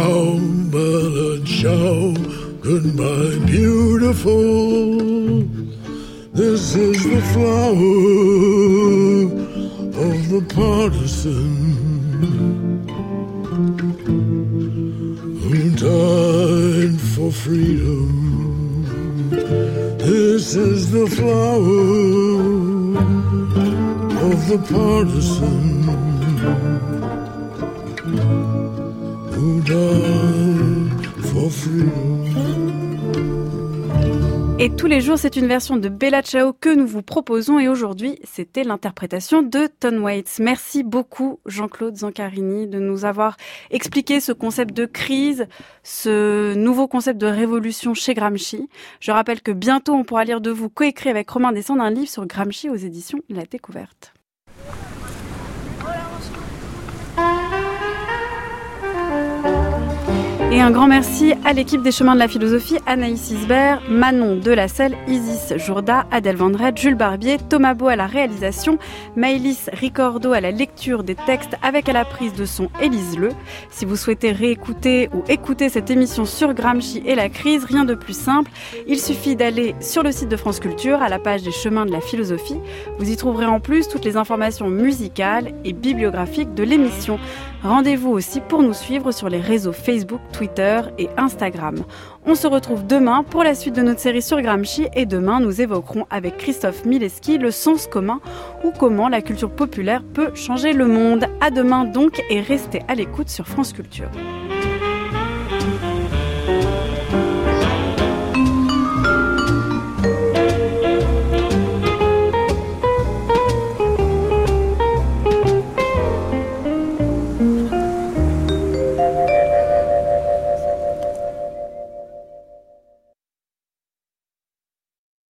ciao, goodbye beautiful. This is the flower of the partisan who died for freedom. This is the flower of the partisan who died for freedom. Et tous les jours, c'est une version de Bella Ciao que nous vous proposons. Et aujourd'hui, c'était l'interprétation de Tom Waits. Merci beaucoup, Jean-Claude Zancarini, de nous avoir expliqué ce concept de crise, ce nouveau concept de révolution chez Gramsci. Je rappelle que bientôt, on pourra lire de vous, coécrit avec Romain Descendre, un livre sur Gramsci aux éditions La Découverte. Et un grand merci à l'équipe des Chemins de la Philosophie, Anaïs Isbert, Manon Delacelle, Isis Jourda, Adèle Vendrette, Jules Barbier, Thomas Beau à la réalisation, Maëlys Ricordo à la lecture des textes avec à la prise de son Élise Le. Si vous souhaitez réécouter ou écouter cette émission sur Gramsci et la crise, rien de plus simple. Il suffit d'aller sur le site de France Culture, à la page des Chemins de la Philosophie. Vous y trouverez en plus toutes les informations musicales et bibliographiques de l'émission. Rendez-vous aussi pour nous suivre sur les réseaux Facebook, Twitter et Instagram. On se retrouve demain pour la suite de notre série sur Gramsci et demain nous évoquerons avec Christophe Mileski le sens commun ou comment la culture populaire peut changer le monde. À demain donc et restez à l'écoute sur France Culture.